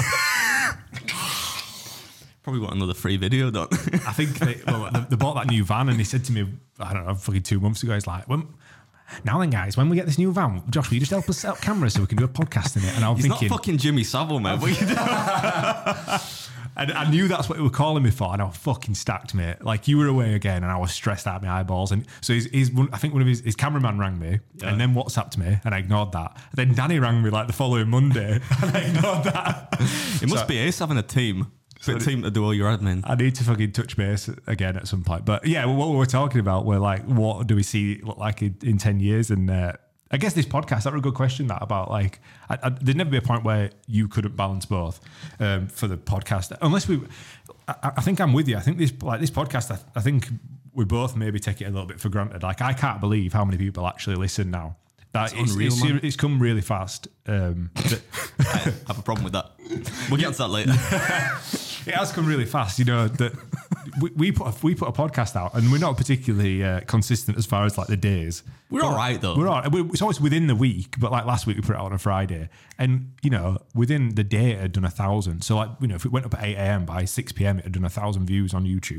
B: Probably want another free video, don't they?
A: I think they, well, they, they bought that new van and he said to me, I don't know, fucking two months ago, he's like, when, now then, guys, when we get this new van, Josh, will you just help us set up cameras so we can do a podcast in it? And I'm
B: He's
A: thinking,
B: not fucking Jimmy Savile, man. What are you doing?
A: and I knew that's what they were calling me for, and I was fucking stacked, mate. Like, you were away again, and I was stressed out of my eyeballs. And so he's, he's one, I think one of his, his cameraman rang me,
B: Yeah.
A: and then WhatsApped me, and I ignored that. And then Danny rang me like the following Monday, and I ignored that.
B: It must
A: So-
B: be ace having a team. A team to do all your admin.
A: I need to fucking touch base again at some point. But yeah, what we were talking about were like, what do we see look like in, in ten years? And uh, I guess this podcast, that was a good question, that about like, I, I, there'd never be a point where you couldn't balance both um, for the podcast. Unless we, I, I think I'm with you. I think this, like this podcast, I, I think we both maybe take it a little bit for granted. Like, I can't believe how many people actually listen now. That
B: It's
A: it's,
B: unreal,
A: it's,
B: man.
A: it's come really fast. Um, that-
B: I have a problem with that. We'll get to that later.
A: It has come really fast, you know. That we, we put a, we put a podcast out, and we're not particularly uh, consistent as far as like the days.
B: We're all right, though.
A: We're all right. We- It's always within the week, but like last week we put it out on a Friday, and you know within the day it had done a thousand. So like you know if it went up at eight a.m. by six p.m. it had done a thousand views on YouTube.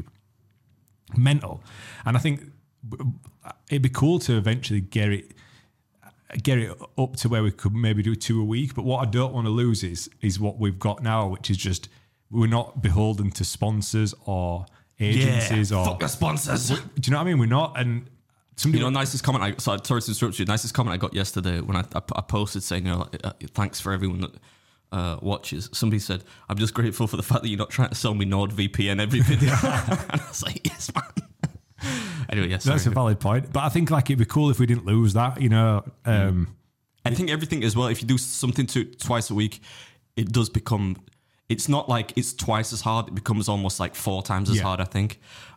A: Mental, and I think it'd be cool to eventually get it. Get it up to where we could maybe do two a week, but what I don't want to lose is is what we've got now, which is just we're not beholden to sponsors or agencies or
B: fuck the sponsors.
A: do you know what I mean? We're not, and somebody
B: You know, nicest comment I sorry, sorry to interrupt you. Nicest comment I got yesterday when I, I, I posted saying, you know, like, uh, thanks for everyone that uh, watches. Somebody said, I'm just grateful for the fact that you're not trying to sell me NordVPN every video. And I was like, yes, man. Anyway, yes,
A: that's a valid point. But I think like it'd be cool if we didn't lose that, you know. Um,
B: I think everything as well, if you do something to twice a week, it does become, it's not like it's twice as hard. It becomes almost like four times as
A: Yeah.
B: hard, I think.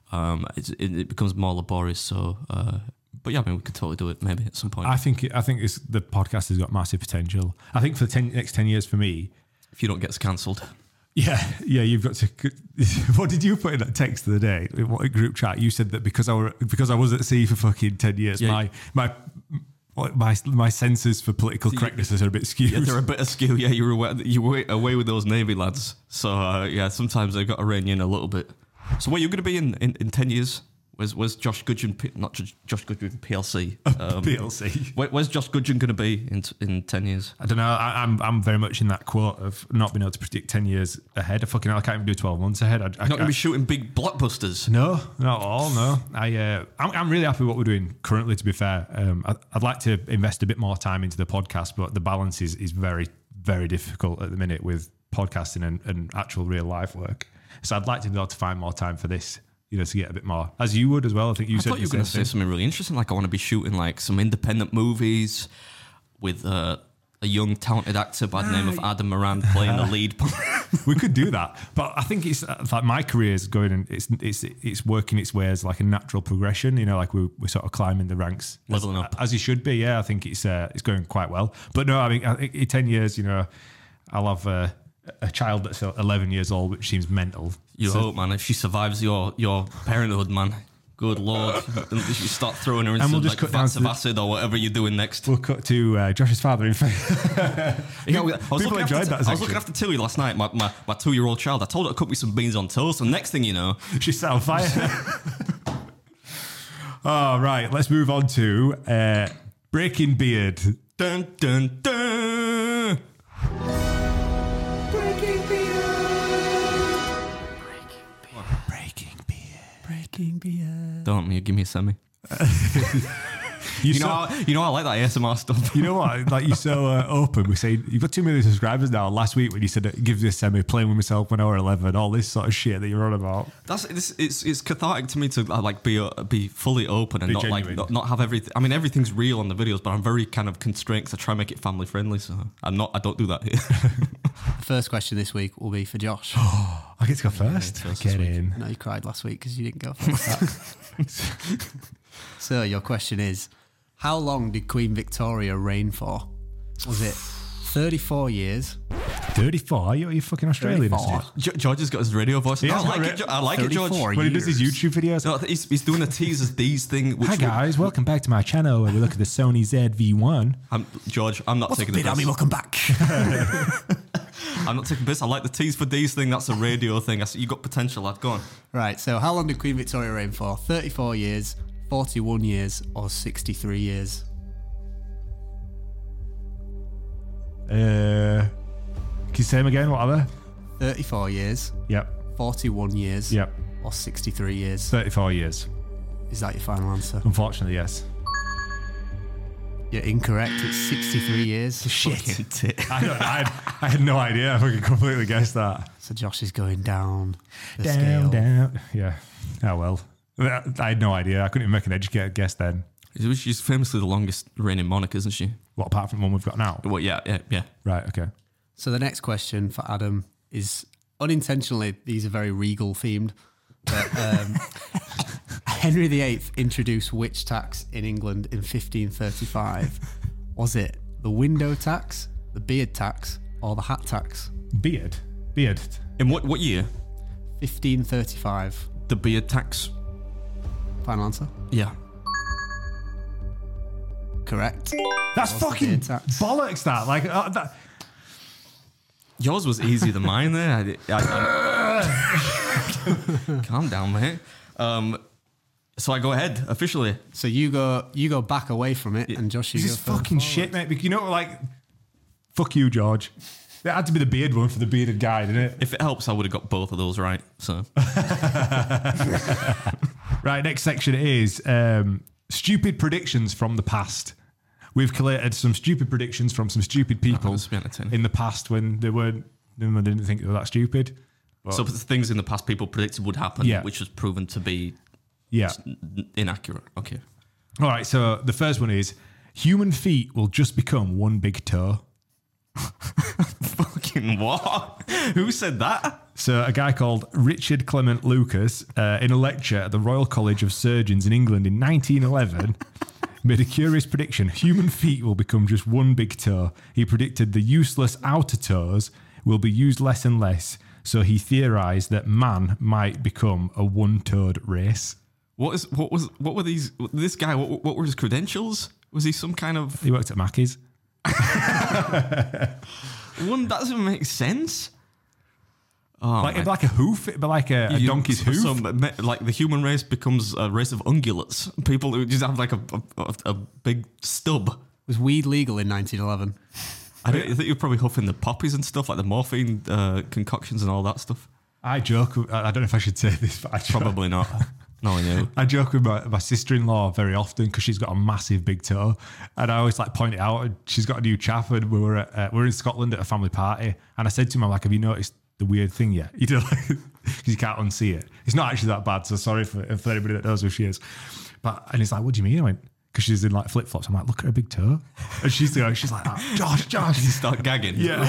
B: um, it's, it, it becomes more laborious. So, uh, but yeah, I mean, we could totally do it maybe at some point.
A: I think it, I think it's, the podcast has got massive potential. I think for the ten, next ten years for me,
B: if you don't get us cancelled.
A: Yeah, yeah, you've got to. What did you put in that text the other day? In what group chat? You said that because I were because I was at sea for fucking ten years,
B: Yeah.
A: my my my my senses for political correctness are a bit skewed.
B: Yeah, they're a bit askew. Yeah, you were away, you were away with those Navy lads. So uh, yeah, sometimes they got to rein you in a little bit. So where are you going to be in, in, in ten years? Where's, where's Josh Gudgeon, P- not Josh, Josh Gudgeon P L C? Um,
A: P L C.
B: Where, where's Josh Gudgeon going to be in in ten years?
A: I don't know. I, I'm I'm very much in that quote of not being able to predict ten years ahead. I fucking hell, I can't even do twelve months ahead. I, I,
B: You're not going to be shooting big blockbusters.
A: No, not at all. No, I uh, I'm, I'm really happy with what we're doing currently. To be fair, um, I, I'd like to invest a bit more time into the podcast, but the balance is is very very difficult at the minute with podcasting and, and actual real life work. So I'd like to be able to find more time for this. You know, to get a bit more, as you would as well. I think you
B: I
A: said
B: thought you were
A: the
B: going to
A: same
B: say something really interesting. Like I want to be shooting like some independent movies with uh, a young talented actor by the name of Adam Moran playing the lead.
A: thing. We could do that, but I think it's uh, like my career is going and it's it's it's working its way as like a natural progression. You know, like we we're sort of climbing the ranks,
B: Leveling
A: as,
B: up.
A: as you should be. Yeah, I think it's uh, it's going quite well. But no, I mean, I think in ten years, you know, I'll have uh, a child that's eleven years old, which seems mental.
B: You
A: So-
B: hope, man, if she survives your your parenthood, man. Good lord, you start throwing her into
A: And we'll just
B: like
A: cut down
B: vats
A: to
B: of
A: the-
B: acid or whatever you're doing next.
A: We'll cut to uh, Josh's father. In fact,
B: Yeah, we- I was
A: people
B: looking
A: enjoyed
B: after,
A: that
B: I was
A: section.
B: looking after Tilly last night, my, my, my two-year-old child. I told her to cook me some beans on toast, and next thing you know,
A: she set on fire. Oh, right. Let's move on to uh, Breaking Beard.
B: dun dun dun.
A: Breaking Beard.
D: Breaking beer.
B: Don't you give me a semi.
A: You,
B: You
A: so,
B: know, I, you know, I like that A S M R stuff.
A: you know what? Like you're so uh, open. We say you've got two million subscribers now. Last week when you said it gives you a semi, playing with myself when I was eleven, all this sort of shit that you're on about.
B: That's it's, it's it's cathartic to me to uh, like be uh, be fully open and
A: Be
B: not like
A: genuine.
B: not, not have everything. I mean, everything's real on the videos, but I'm very kind of constrained because I try and make it family friendly. So I'm not. I don't do that here.
D: The first question this week will be for Josh.
A: I get to go first.
B: first
A: Get
B: this week.
A: in.
D: I know you cried last week because you didn't go first. So your question is, how long did Queen Victoria reign for? Was it thirty-four years?
A: thirty-four. Are you, are you fucking Australian?
D: thirty-four.
A: isn't it?
B: Ge- George has got his radio voice.
A: Yeah,
B: I
A: he's got
B: like
A: ra-
B: it. Jo- I like it, George.
D: thirty-four
A: When he does his
D: years.
A: YouTube videos.
B: No, he's, he's doing a teasers these thing. Which
A: Hi guys, welcome back to my channel where we look at the Sony Z V one.
B: I'm, George, I'm not taking the piss.
D: welcome back.
B: I'm not taking piss. I like the tease for these thing. That's a radio thing. I see you got potential, lad. Go on.
D: Right, so how long did Queen Victoria reign for? thirty-four years, forty-one years, or sixty-three years?
A: Uh, can you say them again? What are they?
D: thirty-four years,
A: Yep.
D: forty-one years,
A: Yep.
D: or sixty-three years?
A: thirty-four years.
D: Is that your final answer?
A: Unfortunately, yes.
D: You're incorrect. It's sixty-three years.
B: Fucking tit.
A: I, don't, I, had, I had no idea. I fucking completely guessed that.
D: So Josh is going down the
A: Down,
D: scale.
A: down. Yeah. Oh, well. I had no idea. I couldn't even make an educated guess then.
B: She's famously the longest reigning monarch, isn't she?
A: What, apart from the one we've got now?
B: Well, yeah, yeah, yeah.
A: Right, okay.
D: So the next question for Adam is unintentionally, these are very regal themed. But um, Henry the Eighth introduced which tax in England in fifteen thirty-five? Was it the window tax, the beard tax, or the hat tax?
A: Beard. Beard.
B: In what what year?
D: fifteen thirty-five.
B: The beard tax.
D: Final answer?
B: Yeah.
D: Correct.
A: That's
D: What's the
A: fucking
D: beard tax?
A: bollocks, that. Like, uh, that.
B: Yours was easier than mine there. I, I, I, calm down, mate. Um, so I go ahead officially.
D: So you go you go back away from it, and Josh, you
A: This
D: go
A: is
D: further
A: fucking
D: forward.
A: shit, mate. Because you know, like, fuck you, George. It had to be the beard one for the bearded guy, didn't it?
B: If it helps, I would have got both of those right. So
A: Right, next section is um, stupid predictions from the past. We've collated some stupid predictions from some stupid people
B: this will be entertaining.
A: in the past when they weren't, when they didn't think they were that stupid. But,
B: so the things in the past people predicted would happen,
A: Yeah.
B: which was proven to be
A: yeah.
B: n- inaccurate. Okay.
A: All right, so the first one is human feet will just become one big toe.
B: Fucking what? Who said that?
A: So a guy called Richard Clement Lucas, uh, in a lecture at the Royal College of Surgeons in England in nineteen eleven, made a curious prediction. Human feet will become just one big toe. He predicted the useless outer toes will be used less and less. So he theorized that man might become a one-toed race.
B: What is what was what were these? This guy, what, what were his credentials? Was he some kind of
A: He worked at Mackey's.
B: one? That doesn't make sense. Oh,
A: Like,
B: my-
A: like a hoof, but like a, a
B: You-
A: donkey's hoof.
B: so, me- like the human race becomes a race of ungulates. People who just have like a a, a big stub.
D: Was weed legal in nineteen eleven?
B: I, don't, I think you're probably huffing the poppies and stuff, like the morphine uh, concoctions and all that stuff.
A: I joke. I I don't know if I should say this, but I joke,
B: Probably not. No, I knew.
A: I joke with my, my sister-in-law very often because she's got a massive big toe, and I always like point it out. And she's got a new chap, and we were at, uh, we were in Scotland at a family party, and I said to him, I'm like, "Have you noticed the weird thing yet?" You know, because you can't unsee it. It's not actually that bad, so sorry for, for anybody that knows who she is. But and he's like, "What do you mean?" I went, "Because she's in like flip flops." I'm like, "Look at her big toe," and she's you know, she's like, oh, "Josh, Josh."
B: You start gagging.
A: Yeah.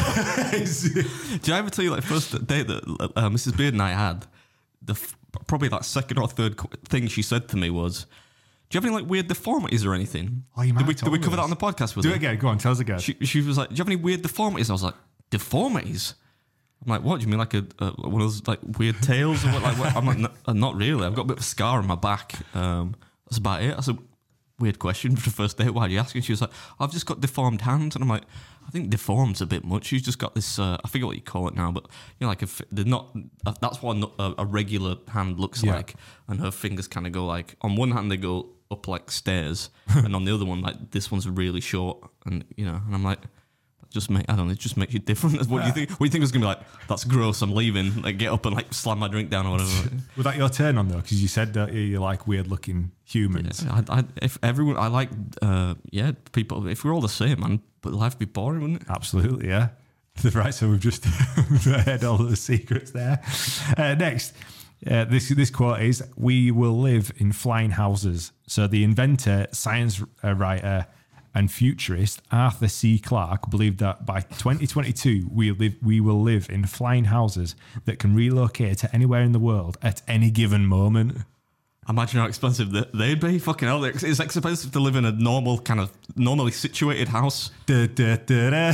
B: Did I ever tell you like first date that uh, Missus Beard and I had? The f- probably that second or third qu- thing she said to me was, "Do you have any like weird deformities or anything?"
A: Oh, you might
B: did we,
A: have
B: did we
A: told me
B: cover that
A: this.
B: on the podcast with
A: Do
B: her?
A: it again. Go on, tell us again.
B: She, she was like, "Do you have any weird deformities?" I was like, "Deformities?" I'm like, "What do you mean, like a, a one of those like weird tails?" Or what? Like, what? I'm like, "No, uh, not really. I've got a bit of a scar on my back. Um, that's about it." I said, "Weird question for the first date. Why are you asking?" She was like, "I've just got deformed hands," and I'm like, "I think deformed's a bit much. She's just got this. Uh, I forget what you call it now, but you know, like if they're not. Uh, that's what a, a regular hand looks
A: Yeah.
B: like, and her fingers kind of go like on one hand they go up like stairs, and on the other one like this one's really short, and you know, and I'm like." Just make I don't know. It just makes you different. What do you think? What do you think was gonna be like? That's gross. I'm leaving. Like get up and like slam my drink down or whatever.
A: Was that your turn on though? Because you said that you like weird looking humans.
B: I, I, if everyone, I like, uh, yeah, people. If we're all the same, man, but life would be boring, wouldn't it?
A: Absolutely, yeah. Right, so we've just heard all the secrets there. Uh, next, uh, this this quote is: "We will live in flying houses." So the inventor, science uh, writer, and futurist Arthur C. Clarke believed that by twenty twenty-two we live we will live in flying houses that can relocate to anywhere in the world at any given moment.
B: Imagine how expensive they- they'd be. Fucking hell, it's it's expensive to live in a normal kind of normally situated house.
A: Da, da, da, da.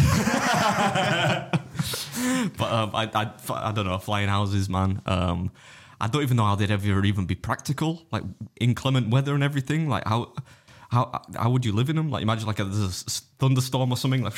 B: But um, I, I, I don't know, flying houses, man. Um, I don't even know how they'd ever even be practical, like inclement weather and everything. Like how, how, how would you live in them? Like imagine like a, there's a s- thunderstorm or something. Like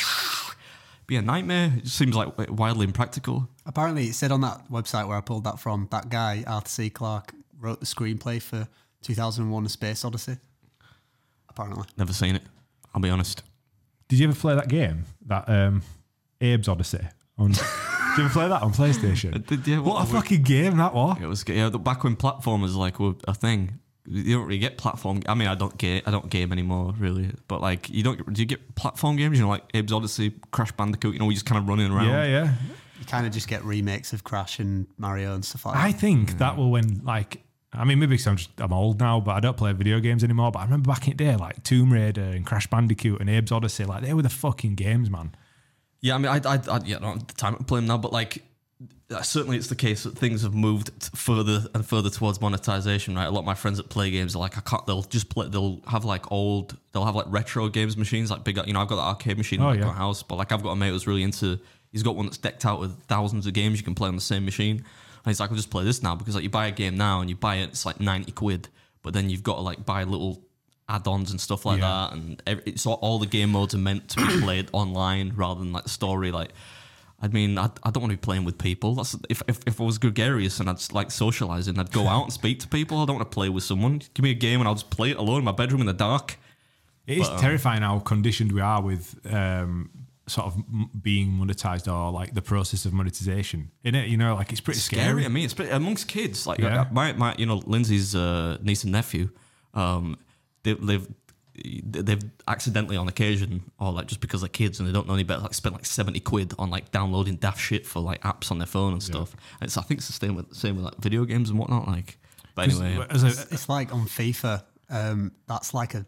B: be a nightmare. It just seems like wildly impractical.
D: Apparently, it said on that website where I pulled that from, that guy, Arthur C. Clarke, wrote the screenplay for two thousand one: A Space Odyssey. Apparently.
B: Never seen it. I'll be honest.
A: Did you ever play that game, that um, Abe's Odyssey? On, did you ever play that on PlayStation?
B: Did you-
A: What a
B: what-
A: fucking game that was!
B: It was yeah. The back when platformers like were a thing, you don't really get platform. I mean, I don't game. I don't game anymore, really. But like, you don't. Do you get platform games? You know, like Abe's Odyssey, Crash Bandicoot. You know, we just kind of running around.
A: Yeah, yeah.
D: You kind of just get remakes of Crash and Mario and stuff like that.
A: I think that will when like I mean maybe because I'm just I'm old now, but I don't play video games anymore. But I remember back in the day, like Tomb Raider and Crash Bandicoot and Abe's Odyssey, like they were the fucking games, man.
B: Yeah, I mean, I, I, I yeah, I don't have the time to play them now, but like, uh, certainly it's the case that things have moved t- further and further towards monetization, right? A lot of my friends that play games are like, I can't. They'll just play. They'll have like old. They'll have like retro games machines, like big. You know, I've got the arcade machine
A: Oh,
B: in my
A: yeah.
B: house, but like I've got a mate who's really into. He's got one that's decked out with thousands of games you can play on the same machine, and he's like, I'll just play this now because like you buy a game now and you buy it, it's like ninety quid, but then you've got to like buy little add-ons and stuff like
A: Yeah.
B: that, and every, it's all, all the game modes are meant to be played online rather than like the story. Like, I mean, I, I don't want to be playing with people. That's if, if if I was gregarious and I'd like socializing, I'd go out and speak to people. I don't want to play with someone. Give me a game and I'll just play it alone in my bedroom in the dark.
A: It is
B: But, um,
A: terrifying how conditioned we are with um, sort of m- being monetized or like the process of monetization. In it, you know, like it's pretty
B: Scary.
A: scary.
B: I mean, it's pretty, amongst kids. Like
A: Yeah.
B: uh, my my you know Lindsay's uh, niece and nephew, um, they, they've they've accidentally on occasion or like just because they're kids and they don't know any better, like spent like seventy quid on like downloading daft shit for like apps on their phone and stuff. And it's I think it's the same with same with like video games and whatnot. Like, but
A: 'Cause
B: anyway,
A: as a-
D: It's, it's like on FIFA. Um, that's like a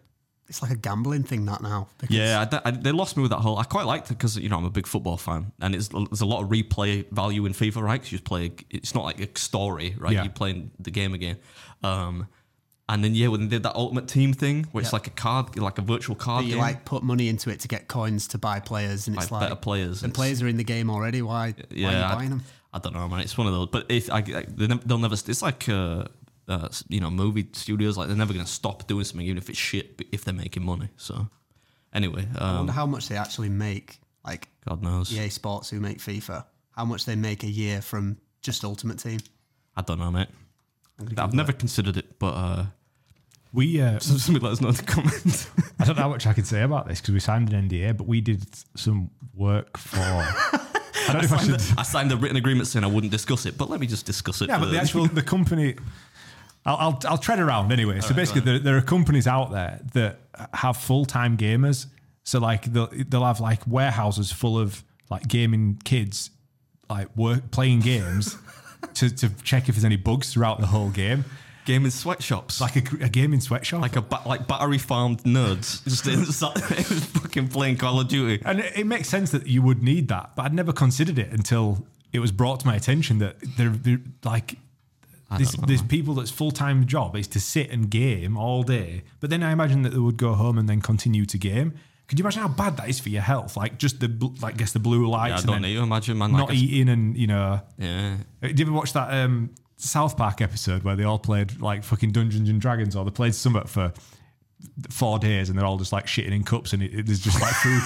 D: it's like a gambling thing that now. Because
B: Yeah, I, I, they lost me with that whole. I quite liked it because you know I'm a big football fan, and it's there's a lot of replay value in FIFA, right? 'Cause you just play. It's not like a story, right?
A: Yeah.
B: You're playing the game again. Um, and then yeah, when they did that Ultimate Team thing, where it's
D: Yeah.
B: like a card, like a virtual card
D: But you
B: game,
D: like put money into it to get coins to buy players, and it's
B: like
D: like
B: better players.
D: And
B: It's-
D: players are in the game already. Why?
B: yeah,
D: why are you
B: I,
D: buying them?
B: I don't know, man. It's one of those. But if I, I they nev- they'll never. It's like uh, uh, you know, movie studios. Like they're never going to stop doing something, even if it's shit. If they're making money. So anyway,
D: I wonder
B: um,
D: how much they actually make. Like
B: God knows.
D: E A Sports, who make FIFA, how much they make a year from just Ultimate Team.
B: I don't know, mate. I've never considered it, but. Uh,
A: We, uh,
B: So somebody let us know in the comments.
A: I don't know how much I can say about this because we signed an N D A, but we did some work for. I don't know if I
B: I
A: should.
B: signed, I signed a written agreement saying I wouldn't discuss it, but let me just discuss it.
A: Yeah, but the
B: first.
A: actual the company. I'll, I'll I'll tread around anyway. So basically, there, there are companies out there that have full time gamers. So like they'll they'll have like warehouses full of like gaming kids, like work playing games to to check if there's any bugs throughout the whole game.
B: Gaming sweatshops,
A: Like a, a gaming sweatshop.
B: like a ba- like battery farmed nerds, just inside, fucking playing Call of Duty.
A: And it, it makes sense that you would need that, but I'd never considered it until it was brought to my attention that there, there like this,
B: don't know,
A: there's people that's full time job is to sit and game all day. But then I imagine that they would go home and then continue to game. Could you imagine how bad that is for your health? Like just the bl- like guess the blue lights.
B: Yeah, I
A: and
B: don't
A: then
B: need to imagine, man.
A: not
B: Like I-
A: eating and you know.
B: yeah,
A: Did you ever watch that um, South Park episode where they all played like fucking Dungeons and Dragons, or they played Summit for four days and they're all just like shitting in cups and it, it, there's just like food.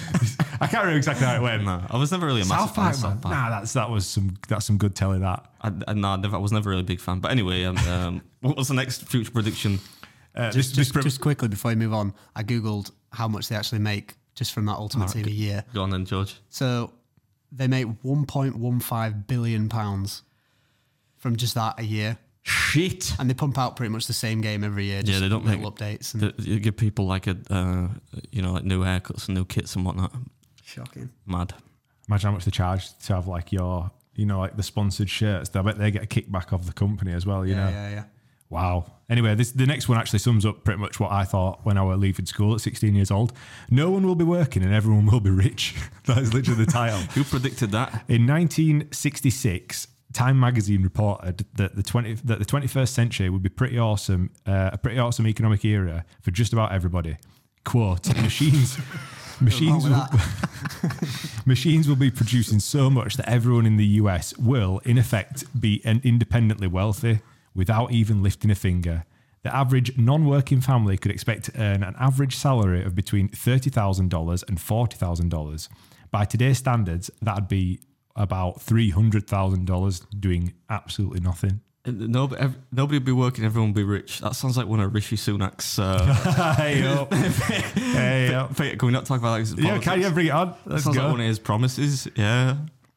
A: I can't remember exactly how it went.
B: no, I was never really a massive
A: South
B: fan
A: Park,
B: of
A: man.
B: South Park.
A: Nah, that's that was some that's some good telly. That
B: I, I, no, I, never, I was never really a big fan. But anyway, um, um, what was the next future prediction?
A: uh,
D: Just,
A: this,
D: just,
A: this pre-
D: just quickly before we move on, I googled how much they actually make just from that Ultimate Team a year.
B: Go on then, George.
D: So they make one point one five billion pounds from just that a year,
B: Shit.
D: and they pump out pretty much the same game every year. Just
B: Yeah, they don't make
D: little updates. And
B: the, you give people like a, uh, you know, like new haircuts and new kits and whatnot.
D: shocking.
B: Mad.
A: imagine how much they charge to have like your you know like the sponsored shirts. I bet they get a kickback of the company as well. You
D: Yeah,
A: know.
D: yeah, yeah.
A: Wow. Anyway, this the next one actually sums up pretty much what I thought when I was leaving school at sixteen years old. No one will be working and everyone will be rich. That is literally the title.
B: Who predicted that?
A: In nineteen sixty-six, Time magazine reported that the twenty that the twenty-first century would be pretty awesome, uh, a pretty awesome economic era for just about everybody. Quote: Machines, machines,
D: with
A: will, machines will be producing so much that everyone in the U S will, in effect, be an independently wealthy without even lifting a finger. The average non-working family could expect to earn an average salary of between thirty thousand dollars and forty thousand dollars. By today's standards, that'd be about three hundred thousand dollars doing absolutely nothing.
B: Nobody, ev- nobody will be working, everyone will be rich. That sounds like one of Rishi Sunak's. Uh,
A: Hey up. Hey up.
B: Can we not talk about that?
A: Yeah, can you bring it on?
B: That
A: Let's
B: sounds
A: go.
B: like one of his promises. Yeah.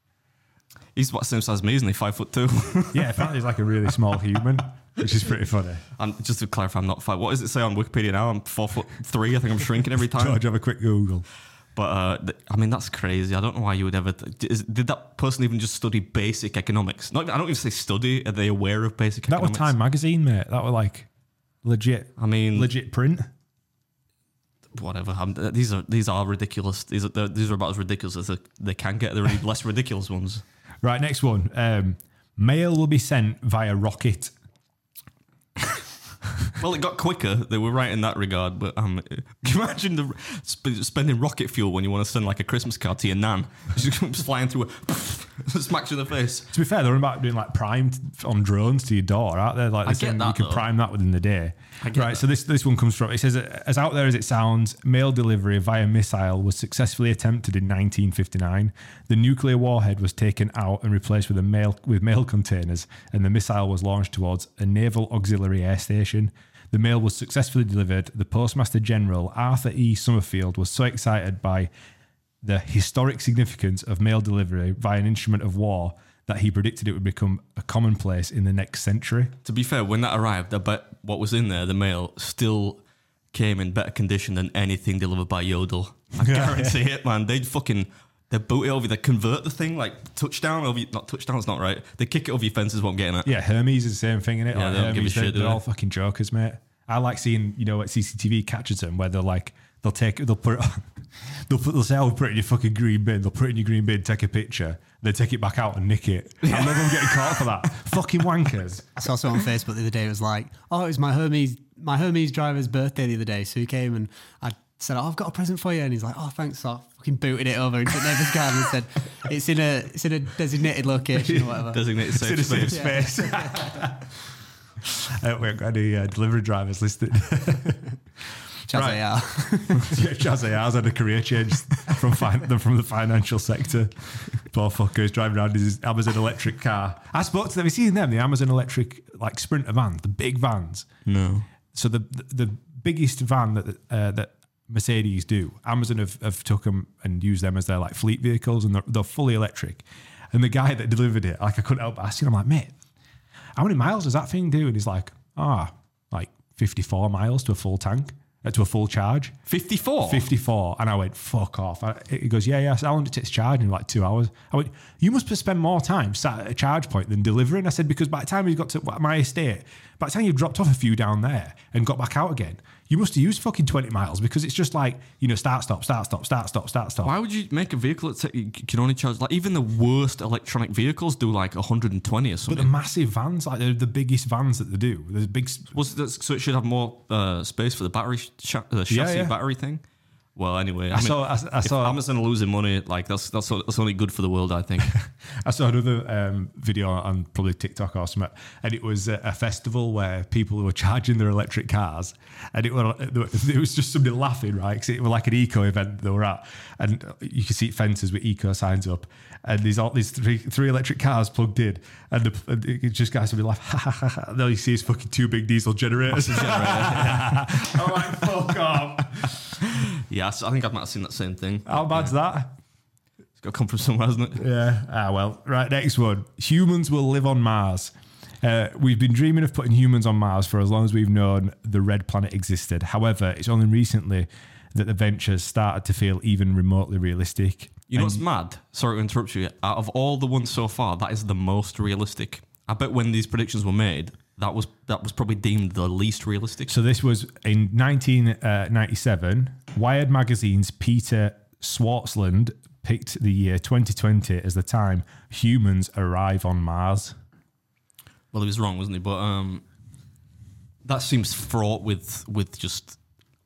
B: He's what same size as me, isn't he? Five foot two.
A: Yeah, apparently he's like a really small human, which is pretty funny.
B: I'm, just to clarify, I'm not five. What does it say on Wikipedia now? I'm four foot three. I think I'm shrinking every time.
A: George, have a quick Google.
B: But uh, th- I mean, that's crazy. I don't know why you would ever. Th- is, did that person even just study basic economics? Not, I don't even say study. Are they aware of basic
A: That was
B: economics?
A: Time magazine, mate. That was like legit.
B: I mean,
A: legit print.
B: whatever. I'm, uh, these are these are ridiculous. These are they're- these are about as ridiculous as they, they can get. There are any less ridiculous ones.
A: Right, next one. Um, mail will be sent via rocket.
B: Well, it got quicker. They were right in that regard. But um, can you imagine the sp- spending rocket fuel when you want to send like a Christmas card to your nan? Just comes flying through, a smacks you in the face.
A: To be fair, they're about doing like prime t- on drones to your door, aren't they? Like
B: I
A: they're saying
B: get that,
A: you can
B: though.
A: prime that within the day.
B: I get
A: Right.
B: that.
A: So this this one comes from. It says as out there as it sounds, mail delivery via missile was successfully attempted in nineteen fifty-nine. The nuclear warhead was taken out and replaced with a mail with mail containers, and the missile was launched towards a naval auxiliary air station. The mail was successfully delivered. The Postmaster General, Arthur E. Summerfield, was so excited by the historic significance of mail delivery via an instrument of war that he predicted it would become a commonplace in the next century.
B: To be fair, when that arrived, I bet what was in there, the mail, still came in better condition than anything delivered by Yodel. I guarantee it, man. They'd fucking, they boot it over, they convert the thing, like touchdown over, not touchdown's not right. They kick it over your fences, what I'm getting at.
A: Yeah, Hermes is the same thing, innit?
B: Yeah,
A: Like
B: they don't give a
A: Hermes,
B: shit,
A: they're,
B: do
A: they're
B: they?
A: all fucking jokers, mate. I like seeing, you know, what C C T V catches them where they're like, they'll take, they'll put, it, they'll put, they'll say, "Oh, put it in your fucking green bin." They'll put it in your green bin, take a picture, then take it back out and nick it. I love them getting caught for that. Fucking wankers.
D: I saw someone on Facebook the other day. It was like, "Oh, it was my Hermes, my Hermes driver's birthday the other day." So he came and I said, "Oh, I've got a present for you," and he's like, "Oh, thanks." So I fucking booted it over into the neighbour's garden and said, "It's in a, it's in a designated location or whatever."
B: Designated safe
A: It's in a safe
B: space.
A: space. Uh, we haven't got any uh, delivery drivers listed.
D: Chaz
A: Right.
D: A R.
A: Chaz A R's had a career change from fin- from the financial sector. Poor fucker is driving around in his Amazon electric car. I spoke to them. Have you seen them? The Amazon electric like Sprinter vans, the big vans.
B: No.
A: So the the, the biggest van that uh, that Mercedes do, Amazon have, have took them and used them as their like fleet vehicles, and they're, they're fully electric. And the guy that delivered it, like I couldn't help but asking, I'm like, "Mate, how many miles does that thing do?" And he's like, "Ah, like fifty-four miles to a full tank, uh, to a full charge."
B: fifty-four?
A: fifty-four. And I went, "Fuck off." I, he goes, "Yeah, yeah. So how long did it take to charge?" In like two hours. I went, "You must have spent more time sat at a charge point than delivering." I said, "Because by the time you got to my estate, by the time you've dropped off a few down there and got back out again, you must have used fucking twenty miles because it's just like, you know, start, stop, start, stop, start, stop, start, stop."
B: Why would you make a vehicle that t- can only charge, like even the worst electronic vehicles do like one hundred twenty or
A: But
B: something?
A: the massive vans, like they're the biggest vans that they do. There's big.
B: Was that, so it should have more uh, space for the battery, sh- the chassis
A: Yeah, yeah.
B: battery thing? Well, anyway, I,
A: I
B: mean,
A: saw- I- I
B: if
A: saw-
B: Amazon are losing money, like that's that's that's only good for the world, I think.
A: I saw another um, video on probably TikTok or something, and it was a, a festival where people were charging their electric cars, and it was it was just somebody laughing, right? Because it was like an eco event they were at, and you could see fences with eco signs up, and these all these three three electric cars plugged in, and, the, and it just guys would be like, "Ha ha ha ha!" And then you see his fucking two big diesel generators. I'm like, "Fuck off!"
B: Yeah, so I think I might have seen that same thing.
A: How bad's that?
B: It's got to come from somewhere, hasn't it?
A: Yeah. Ah, well, right. Next one. Humans will live on Mars. Uh, we've been dreaming of putting humans on Mars for as long as we've known the red planet existed. However, it's only recently that the venture started to feel even remotely realistic.
B: You know
A: And
B: what's mad? Sorry to interrupt you. Out of all the ones so far, that is the most realistic. I bet when these predictions were made, that was that was probably deemed the least realistic.
A: So this was in nineteen ninety-seven. Wired magazine's Peter Schwartzland picked the year twenty twenty as the time humans arrive on Mars.
B: Well, he was wrong, wasn't he? But um, that seems fraught with with just.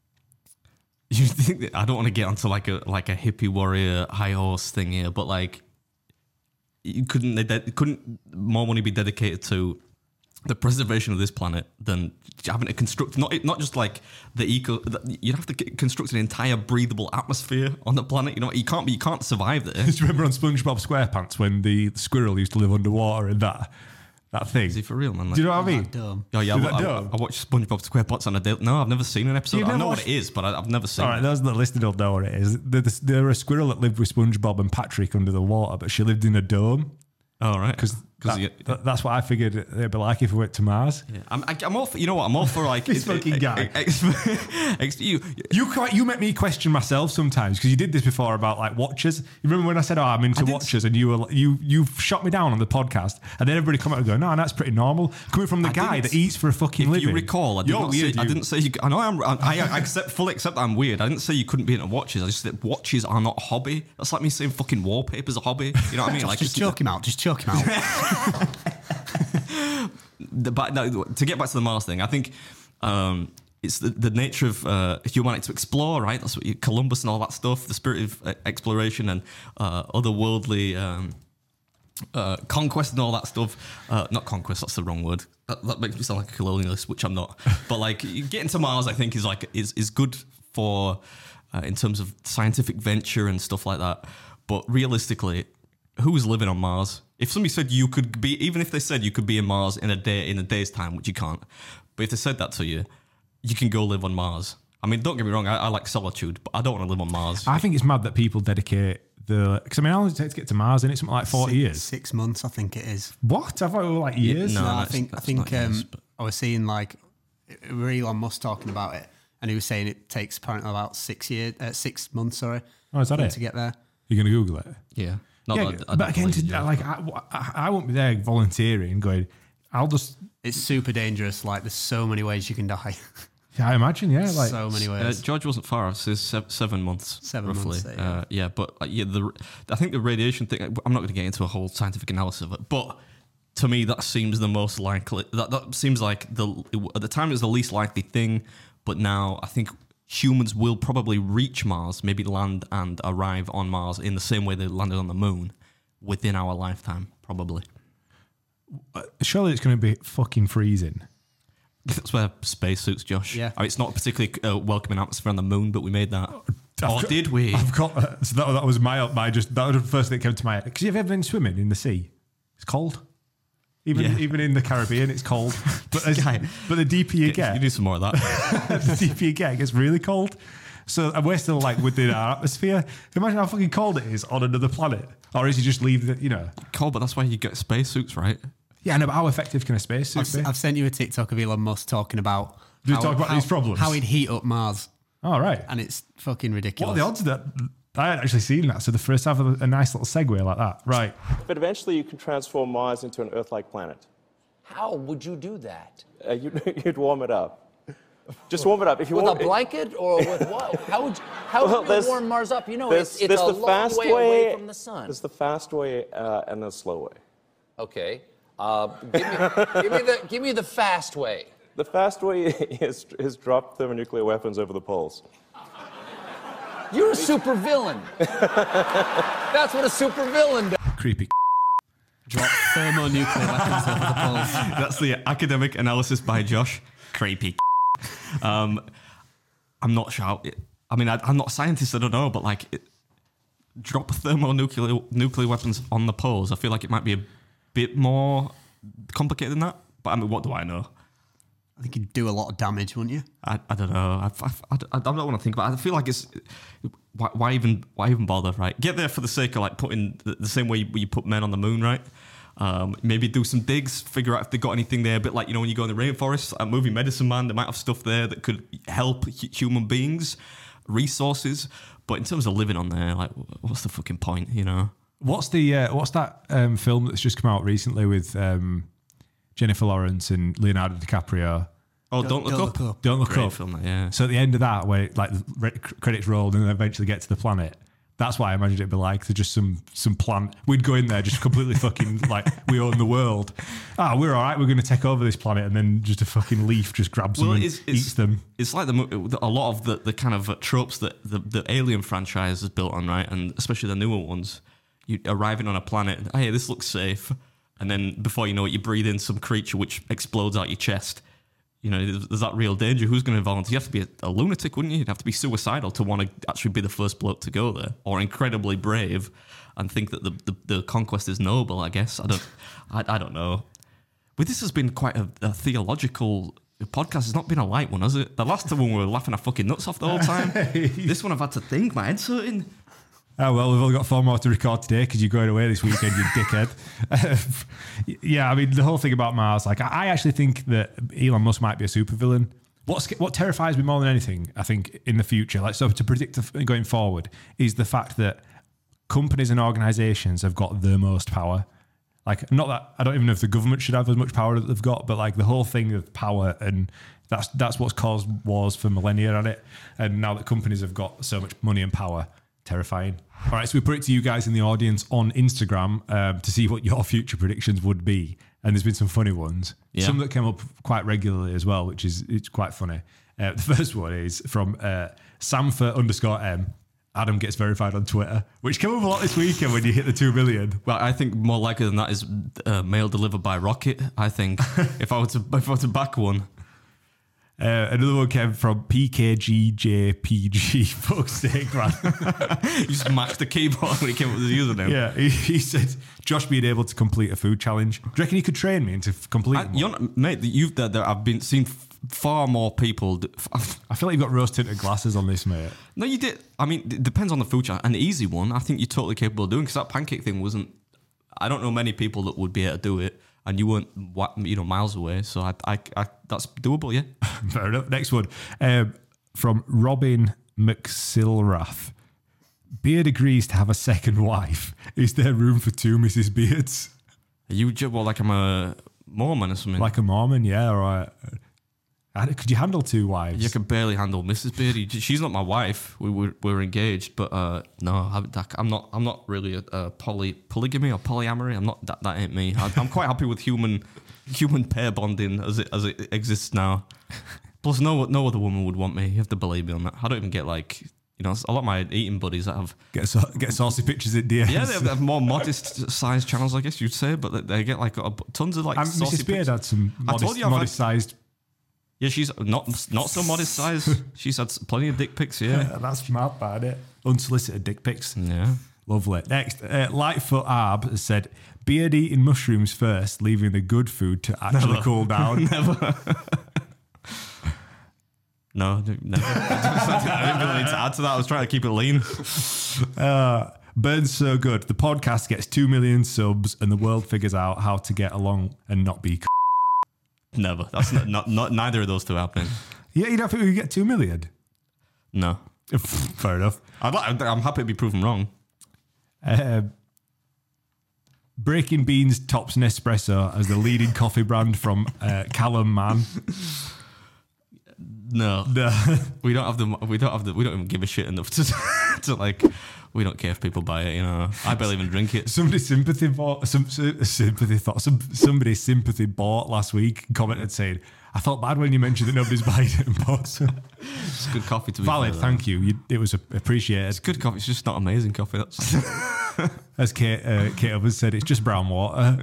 B: You think that, I don't want to get onto like a like a hippie warrior high horse thing here, but like, you couldn't they de- couldn't more money be dedicated to the preservation of this planet than having to construct not not just like the eco. You'd have to get- construct an entire breathable atmosphere on the planet. You know, you can't be you can't survive there.
A: Do you remember on SpongeBob SquarePants when the squirrel used to live underwater in that that thing?
B: Is he for real, man? Like,
A: Do you know what I mean?
D: Dumb.
B: Oh yeah,
A: Is
B: I,
A: that
B: I,
A: dumb?
B: I watched SpongeBob SquarePants on a daily. No, I've never seen an episode.
A: You've
B: I
A: never
B: know what
A: watched-
B: it is, but I, I've never seen
A: All right,
B: it.
A: those that listening will know what it is. They're, they're a squirrel that lived with SpongeBob and Patrick under the water, but she lived in a dome.
B: All right,
A: Because
B: because
A: that, that- that's what I figured it'd be like if we went to Mars.
B: yeah. I'm, I, I'm all for, you know what? I'm all for like
A: This
B: it-
A: fucking
B: it-
A: guy.
B: ex- ex- you,
A: You quite, you make me question myself sometimes because you did this before about like watches. You remember when I said, "Oh, I'm into
B: did-
A: watches," and you were you you shot me down on the podcast, and then everybody come out and go, "No, that's pretty normal." Coming from the
B: I
A: guy
B: didn't-
A: that eats for a fucking
B: if
A: living.
B: you recall, I did
A: You're
B: not
A: weird,
B: say. I
A: you.
B: didn't say you. I know I'm. I, I accept fully accept that I'm weird. I didn't say you couldn't be into watches. I just said watches are not a hobby. That's like me saying fucking wallpaper's a hobby. You know what I mean? Like
D: Just
B: it's-
D: choke him out. Just choke him out.
B: the, but no, to get back to the Mars thing, I think um, it's the, the nature of uh, humanity to explore, right? That's what you, Columbus and all that stuff, the spirit of uh, exploration and uh, otherworldly um, uh, conquest and all that stuff. Uh, not conquest, that's the wrong word. That, that makes me sound like a colonialist, which I'm not. But like getting to Mars, I think is like is is good for uh, in terms of scientific venture and stuff like that. But realistically, who's living on Mars? If somebody said you could be, even if they said you could be in Mars in a day, in a day's time, which you can't, but if they said that to you, you can go live on Mars. I mean, don't get me wrong, I, I like solitude, but I don't want to live on Mars.
A: I think it's mad that people dedicate the because I mean, how long does it take to get to Mars? And it's something like forty
D: six,
A: years.
D: Six months, I think it is.
A: What? I thought it was like years.
B: no.
D: No, I
B: that's-
D: think I
B: that's
D: think
B: not years,
D: um, I was seeing like it was Elon Musk talking about it, and he was saying it takes apparently about six years, uh, six months, sorry,
A: Oh, is that
D: for
A: it?
D: to get there.
A: You're gonna Google it.
B: yeah. Not
A: Yeah,
B: that I- I
A: but
B: don't
A: again,
B: believe
A: to,
B: you.
A: like I, I, I won't be there volunteering, going. I'll just
D: It's super dangerous. Like, there's so many ways you can die.
A: Yeah, I imagine. Yeah, like
D: so many
B: Uh,
D: ways.
B: George wasn't far off. So it's sev- seven months,
D: Seven
B: roughly.
D: months, yeah.
B: Uh, yeah, but like, yeah, the I think the radiation thing. I'm not going to get into a whole scientific analysis of it, but to me, that seems the most likely. That that seems like the at the time it was the least likely thing, but now I think humans will probably reach Mars, maybe land and arrive on Mars in the same way they landed on the moon within our lifetime, probably.
A: surely it's going to be fucking freezing.
B: That's where spacesuits, Josh.
D: Yeah.
B: I mean, it's not a particularly uh, welcoming atmosphere on the moon, but we made that.
A: I've
B: Or
A: got-
B: did we?
A: I've got uh, so that, that was my my just that was the first thing that came to my head. Because you've ever been swimming in the sea? It's cold. Even
B: Yeah.
A: even in the Caribbean, it's cold. But as,
B: Guy.
A: but the deeper you
B: You
A: get,
B: do some more of that.
A: the deeper you get, it gets really cold. So and we're still like within our atmosphere. Imagine how fucking cold it is on another planet. Or is he just leave the you know?
B: Cold, but that's why you get spacesuits, right?
A: Yeah, no, but how effective can a spacesuit
D: I've,
A: be?
D: I've sent you a TikTok of Elon Musk talking about
A: Did he talk about these problems?
D: how he'd heat up Mars,
A: All right.
D: and it's fucking
A: What
D: ridiculous.
A: are the odds that I hadn't actually seen that? So the first half of a, a nice little segue like that, right?
E: But eventually you can transform Mars into an Earth-like planet.
F: How would you do that?
E: Uh, you'd, you'd warm it up. Just warm it up. If you
F: With
E: warm
F: a blanket or with what? How would you, how
E: Well,
F: would you
E: there's-
F: warm Mars up? You know,
E: there's,
F: it's, it's
E: there's
F: a
E: the
F: long
E: fast
F: way, away from the sun.
E: There's the fast way uh, and the slow way.
F: Okay. Uh, give, me, give, me the, give me the fast way.
E: The fast way is, is drop thermonuclear weapons over the poles.
F: You're a super villain. That's what a super villain does.
A: Creepy.
D: Drop thermonuclear weapons over the poles.
B: That's the academic analysis by Josh. Creepy. Um, I'm not sure. How it, I mean, I, I'm not a scientist. I don't know, but like, it, drop thermonuclear nuclear weapons on the poles. I feel like it might be a bit more complicated than that. But I mean, what do I know?
D: I think you'd do a lot of damage, wouldn't you?
B: I, I don't know. I, I, I, I don't want to think about it. I feel like it's why, why even why even bother, right? Get there for the sake of like putting the, the same way you, you put men on the moon, right? Um, maybe do some digs, figure out if they got anything there. A bit like, you know, when you go in the rainforest, a movie Medicine Man, they might have stuff there that could help hu- human beings, resources. But in terms of living on there, like, what's the fucking point, you know?
A: What's the uh, what's that um, film that's just come out recently with um, Jennifer Lawrence and Leonardo DiCaprio?
B: Oh, Don't, Look
D: Don't
B: Up.
D: Look Up.
A: Don't Look
B: Great
A: Up.
B: film, that, yeah.
A: So at the end of that, where like the re- credits rolled and then eventually get to the planet, that's what I imagined it'd be like. So just some some plant. We'd go in there just completely fucking like we own the world. Ah, we're all right. We're going to take over this planet, and then just a fucking leaf just grabs them
B: Well,
A: and
B: it's- it's-
A: eats them.
B: It's like the mo- a lot of the, the kind of tropes that the, the Alien franchise is built on, right? And especially the newer ones. You arriving on a planet, hey, this looks safe, and then before you know it, you breathe in some creature which explodes out your chest. You know, there's, there's that real danger. Who's going to volunteer? You have to be a, a lunatic, wouldn't you? You'd have to be suicidal to want to actually be the first bloke to go there, or incredibly brave and think that the, the, the conquest is noble. I guess I don't, I, I don't know. But this has been quite a, a theological podcast. It's not been a light one, has it? The last one we were laughing our fucking nuts off the whole time. This one I've had to think. My head's hurting.
A: Oh, well, we've only got four more to record today because you're going away this weekend, you dickhead. Yeah, I mean, the whole thing about Mars, like, I actually think that Elon Musk might be a supervillain. What's, what terrifies me more than anything, I think, in the future, like, so to predict the, going forward, is the fact that companies and organizations have got the most power. Like, not that, I don't even know if the government should have as much power that they've got, but like the whole thing of power, and that's that's what's caused wars for millennia on it. And now that companies have got so much money and power, terrifying. All right, so we put it to you guys in the audience on Instagram um, to see what your future predictions would be. And there's been some funny ones.
B: Yeah.
A: Some that came up quite regularly as well, which is it's quite funny. Uh, the first one is from uh, Samfer underscore M. Adam gets verified on Twitter, which came up a lot this weekend when you hit the two million.
B: Well, I think more likely than that is uh, mail delivered by rocket. I think if I were to if I were to back one,
A: Uh, another one came from P K G J P G. Fuck's sake, man.
B: you just matched the keyboard when it came up with the username.
A: Yeah, he, he said, Josh being able to complete a food challenge. Do you reckon he could train me into f- completing
B: I,
A: one?
B: you're not, mate. You've there, there. I've been seen f- far more people. d- f-
A: I feel like you've got rose tinted glasses on this, mate.
B: No, you did. I mean, it depends on the food challenge. An easy one, I think you're totally capable of doing because that pancake thing wasn't. I don't know many people that would be able to do it, and you weren't, wa- you know, miles away. So I, I, I that's doable. Yeah.
A: Fair enough. Next one. Um, from Robin McSilrath. Beard agrees to have a second wife. Is there room for two Missus Beards?
B: Are you ju- well, like I'm a Mormon or something.
A: Like a Mormon, yeah, or a, I- could you handle two wives?
B: You can barely handle Missus Beardy. She's not my wife. We were we're engaged, but uh, no, I, I'm not. I'm not really a, a poly polygamy or polyamory. I'm not. That, that ain't me. I, I'm quite happy with human human pair bonding as it as it exists now. Plus, no no other woman would want me. You have to believe me on that. I don't even get like you know a lot of my eating buddies that have
A: Get so, get saucy pictures at D Ms.
B: yeah they have, they have more modest sized channels, I guess you'd say, but they, they get like a, tons of like.
A: And
B: saucy
A: Missus Beard
B: pictures.
A: had some
B: I told
A: modest,
B: you I've had-
A: modest sized.
B: Yeah, she's not not so modest size. She's had plenty of dick pics. Yeah,
A: That's mad bad, it. Unsolicited dick pics.
B: yeah.
A: Lovely. Next, uh, Lightfoot Arb has said, beard eating mushrooms first, leaving the good food to actually cool down.
B: No, never. I didn't really need to add to that. I was trying to keep it lean.
A: Uh, Burns so good. The podcast gets two million subs and the world figures out how to get along and not be. C-
B: Never. That's not, not, not neither of those two happening.
A: yeah, you don't think we could get two million?
B: No.
A: Fair enough.
B: I'd like, I'm happy to be proven wrong.
A: Uh, Breaking Beans tops Nespresso as the leading coffee brand from uh, Callum Mann.
B: No.
A: No.
B: We don't have the. We don't have the. We don't even give a shit enough to, to like. We don't care if people buy it. You know. I barely even drink it.
A: Somebody sympathy bought some sympathy thought some somebody sympathy bought last week and commented saying, "I felt bad when you mentioned that nobody's buying it and bought some."
B: It's good coffee to be
A: Valid,
B: fair,
A: thank you. you. It was appreciated.
B: It's good coffee. It's just not amazing coffee. That's.
A: As Kate, uh, Kate Overs said, it's just brown water.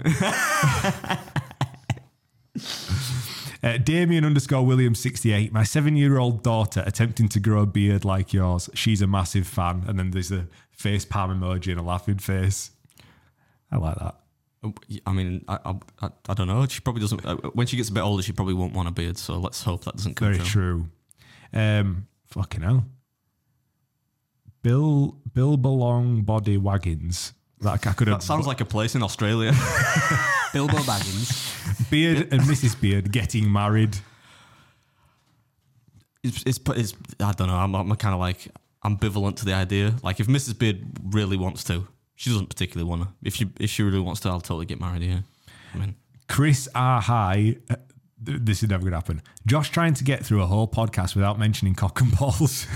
A: uh, Damien underscore Williams sixty-eight. My seven-year-old daughter attempting to grow a beard like yours. She's a massive fan. And then there's a face palm emoji and a laughing face. I like that.
B: I mean, I, I, I don't know. She probably doesn't. uh, When she gets a bit older, she probably won't want a beard. So let's hope that doesn't come
A: Very
B: true.
A: true. Um, fucking hell. Bill Bill Belong Body Waggins. That I could have.
B: That sounds like a place in Australia.
D: Bilbo Baggins.
A: Beard and Missus Beard getting married.
B: It's, it's, it's I don't know. I'm, I'm kind of like ambivalent to the idea. Like, if Missus Beard really wants to, she doesn't particularly want to. If she if she really wants to, I'll totally get married. Yeah, I mean,
A: Chris R. High. Uh, th- this is never going to happen. Josh trying to get through a whole podcast without mentioning cock and balls.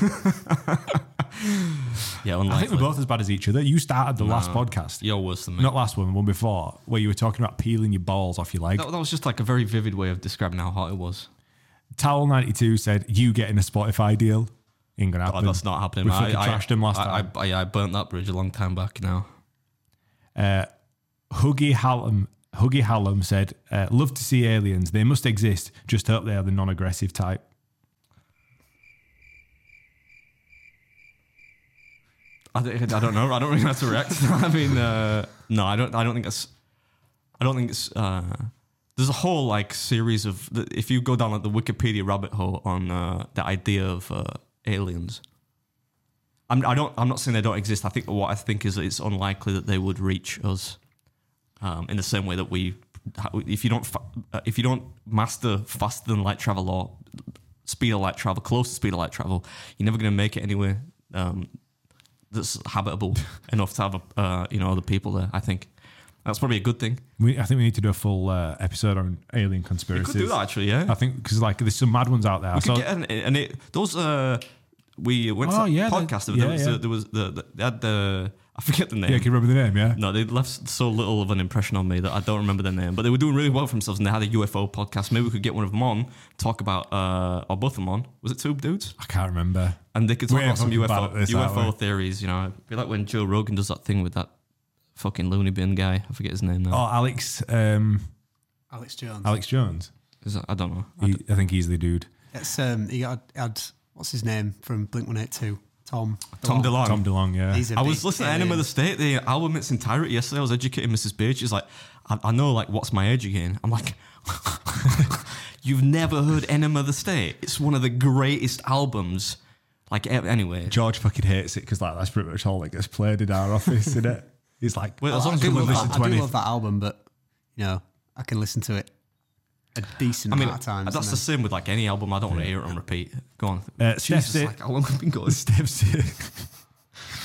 B: yeah,
A: I
B: unlikely.
A: think we're both as bad as each other. You started the last podcast.
B: You're worse than me.
A: Not last one, the one before, where you were talking about peeling your balls off your leg.
B: that, that was just like a very vivid way of describing how hot it was.
A: Towel ninety-two said, you getting a Spotify deal. Ain't going to
B: Oh,
A: happen.
B: that's not happening.
A: We
B: I,
A: fucking
B: I,
A: trashed him last
B: I,
A: time.
B: I, I, I burnt that bridge a long time back now.
A: Uh, Huggy Hallam, Huggy Hallam said, uh, love to see aliens. They must exist. Just hope they are the non-aggressive type.
B: I don't, I don't know. I don't really know how to react. I mean, uh, no, I don't. I don't think it's. I don't think it's. Uh, there's a whole like series of. If you go down like the Wikipedia rabbit hole on uh, the idea of uh, aliens, I'm. I don't. I'm not saying they don't exist. I think what I think is that it's unlikely that they would reach us, um, in the same way that we. If you don't. Fa- if you don't master faster than light travel or speed of light travel, close to speed of light travel, you're never going to make it anywhere. Um, that's habitable enough to have a, uh, you know, other people there. I think that's probably a good thing.
A: We, I think we need to do a full uh, episode on alien
B: We
A: conspiracies.
B: could do that actually, yeah.
A: I think because like there's some mad ones out there.
B: We
A: So-
B: could get an, and it, those uh, we went
A: Oh,
B: to
A: yeah,
B: that
A: the-
B: podcast.
A: yeah,
B: there was,
A: yeah.
B: The, there was the, the they had the I forget the name.
A: yeah, can you remember the name? Yeah.
B: No, they left so little of an impression on me that I don't remember their name. But they were doing really well for themselves, and they had a U F O podcast. Maybe we could get one of them on, talk about, uh, or both of them on. Was it two dudes?
A: I can't remember.
B: And they could talk
A: We're
B: about some
A: fucking
B: U F
A: bad
B: O
A: at this,
B: U F O
A: aren't we?
B: theories. You know, I feel like when Joe Rogan does that thing with that fucking loony bin guy. I forget his name now.
A: Oh, Alex, um,
D: Alex Jones.
A: Alex Jones.
B: Is that, I don't know. I
A: He,
B: d-
A: I think he's the dude.
D: It's um, he got had what's his name from Blink one eighty-two, Tom.
B: Tom DeLonge.
A: Tom DeLonge. Yeah.
D: He's a
B: I was
D: big
B: listening to Enema of the State, the album in its entirety yesterday. I was educating Missus Beard. She's like, I, I know, like, what's my age again? I'm like, you've never heard Enema of the State? It's one of the greatest albums. Like, e- anyway.
A: George fucking hates it because like that's pretty much all that gets played in our office, isn't it? He's like,
B: Well,
A: "Oh,
B: as long as
D: I do,
B: you
D: love
B: listen
D: that,
B: to
D: I do
A: twenty."
D: love that album, but you know, I can listen to it a decent
B: I mean,
D: amount of times.
B: that's
D: and
B: the
D: then-
B: same with, like, any album. I don't want to hear it on repeat. Go on.
A: Uh,
B: Jesus,
A: Steph-
B: like, how long have we been going?
A: Steph said,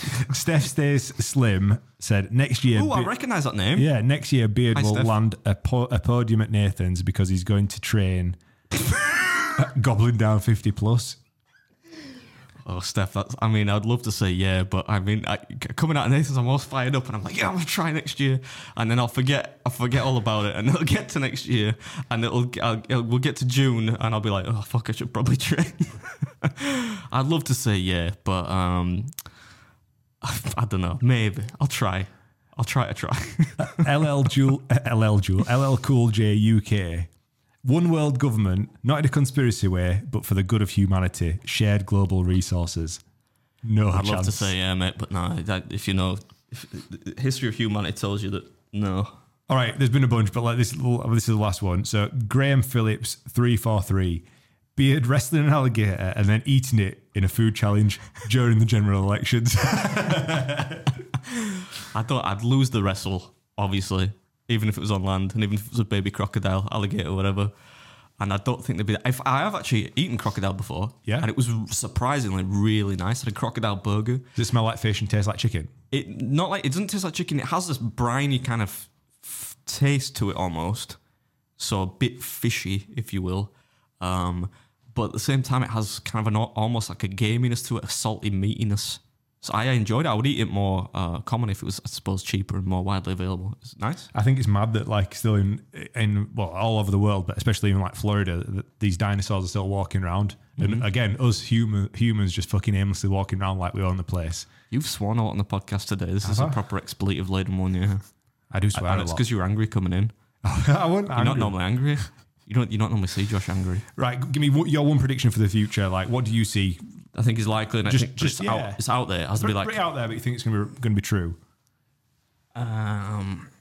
A: Steph Stays Slim said next year.
B: Oh, I
A: Be-
B: recognise that name.
A: yeah, next year Beard
B: Hi,
A: will
B: Steph.
A: land a, po- a podium at Nathan's because he's going to train gobbling down fifty plus.
B: Oh, Steph, that's, I mean, I'd love to say yeah, but I mean, I, coming out of Nathan's, I'm almost fired up and I'm like, yeah, I'm going to try next year. And then I'll forget, I'll forget all about it and it'll get to next year and it'll, I'll, it'll we'll get to June and I'll be like, oh, fuck, I should probably train. I'd love to say yeah, but um, I, I don't know. Maybe. I'll try. I'll try to try.
A: L L Jewel, L L Jewel, L L Cool J U K. One world government, not in a conspiracy way, but for the good of humanity. Shared global resources. No
B: I'd
A: chance.
B: love to say yeah, mate, but no. That, if you know, if, the history of humanity tells you that no.
A: All right, there's been a bunch, but like this, this is the last one. So Graham Phillips, three four three. Beard wrestling an alligator and then eating it in a food challenge during the general elections.
B: I thought I'd lose the wrestle, obviously, even if it was on land and even if it was a baby crocodile, alligator, or whatever. And I don't think there'd be that. If I have actually eaten crocodile before,
A: Yeah.
B: and it was surprisingly really nice. I had a crocodile burger.
A: Does it smell like fish and taste like chicken?
B: It not like it doesn't taste like chicken. It has this briny kind of f- taste to it almost, so a bit fishy, if you will. Um, but at the same time, it has kind of an al- almost like a gaminess to it, a salty meatiness. So I enjoyed it. I would eat it more uh, common if it was, I suppose, cheaper and more widely available. It's nice.
A: I think it's mad that like still in in well all over the world, but especially in like Florida, that these dinosaurs are still walking around.
B: Mm-hmm.
A: And again, us human humans just fucking aimlessly walking around like we own the place.
B: You've sworn a lot on the podcast today. This is
A: Have
B: a
A: I?
B: proper expletive laden one, yeah.
A: I do swear
B: And
A: a
B: it's
A: lot.
B: because you're angry coming in.
A: I wasn't
B: You're
A: angry.
B: not normally angry. You don't. You don't normally see Josh angry.
A: Right, give me what- your one prediction for the future. Like, what do you see?
B: I think he's likely. And
A: Just-
B: I think
A: just,
B: it's,
A: yeah.
B: out, it's out there. It has to be
A: Pretty,
B: like.
A: pretty out there, but you think it's going to be going to be true?
B: Um,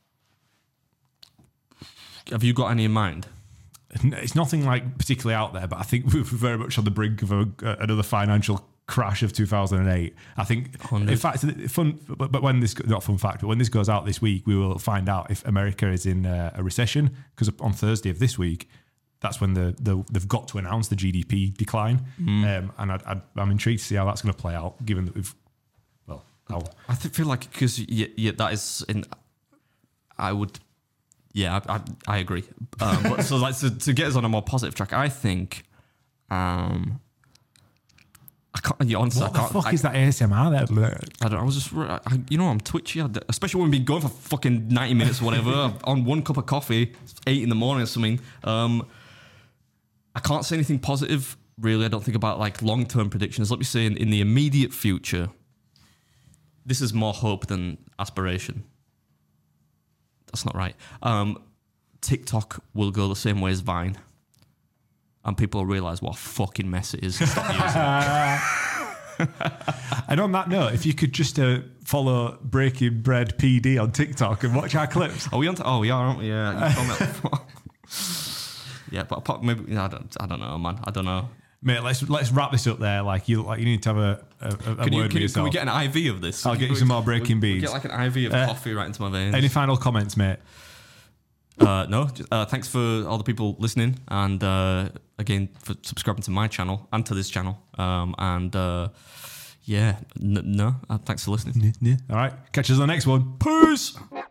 B: have you got any in mind?
A: It's nothing like particularly out there, but I think we're very much on the brink of a, uh, another financial crash of two thousand eight. I think,
B: one hundred.
A: in fact, fun. But, but when this not fun fact, but when this goes out this week, we will find out if America is in uh, a recession because on Thursday of this week, that's when the, the they've got to announce the G D P decline, um, and I, I, I'm intrigued to see how that's going to play out, given that we've well, how,
B: I th- feel like because yeah, yeah, that is in. I would, yeah, I I, I agree. Um, but so like to, to get us on a more positive track, I think. Um, I can't. Yeah, honestly,
A: what
B: I
A: the
B: can't.
A: fuck
B: I,
A: is that A S M R there?
B: I don't know. I was just, I, you know, I'm twitchy, I, especially when we've been going for fucking ninety minutes or whatever on one cup of coffee, it's eight in the morning or something. Um, I can't say anything positive, really. I don't think about like long term predictions. Let me say in, in the immediate future, this is more hope than aspiration. That's not right. Um, TikTok will go the same way as Vine. And people will realise what a fucking mess it is and stop using it.
A: And on that note, if you could just uh, follow Breaking Bread P D on TikTok and watch our clips.
B: Are we on? T- oh, we are, aren't we? Yeah. You told me that before. Yeah, but apart, maybe I don't. I don't know, man. I don't know.
A: Mate, let's let's wrap this up there. Like you, like you need to have a, a, a
B: Can,
A: word
B: you,
A: with
B: can, you,
A: yourself.
B: can we get an I V of this?
A: I'll get you
B: Can we-
A: some more breaking
B: we- we
A: beads.
B: Get like an I V of
A: Uh,
B: coffee right into my veins.
A: Any final comments, mate?
B: Uh, no. just, Uh, thanks for all the people listening, and uh, again for subscribing to my channel and to this channel. Um, and uh, yeah, n- no. Uh, thanks for listening.
A: All right, catch us on the next one. Peace.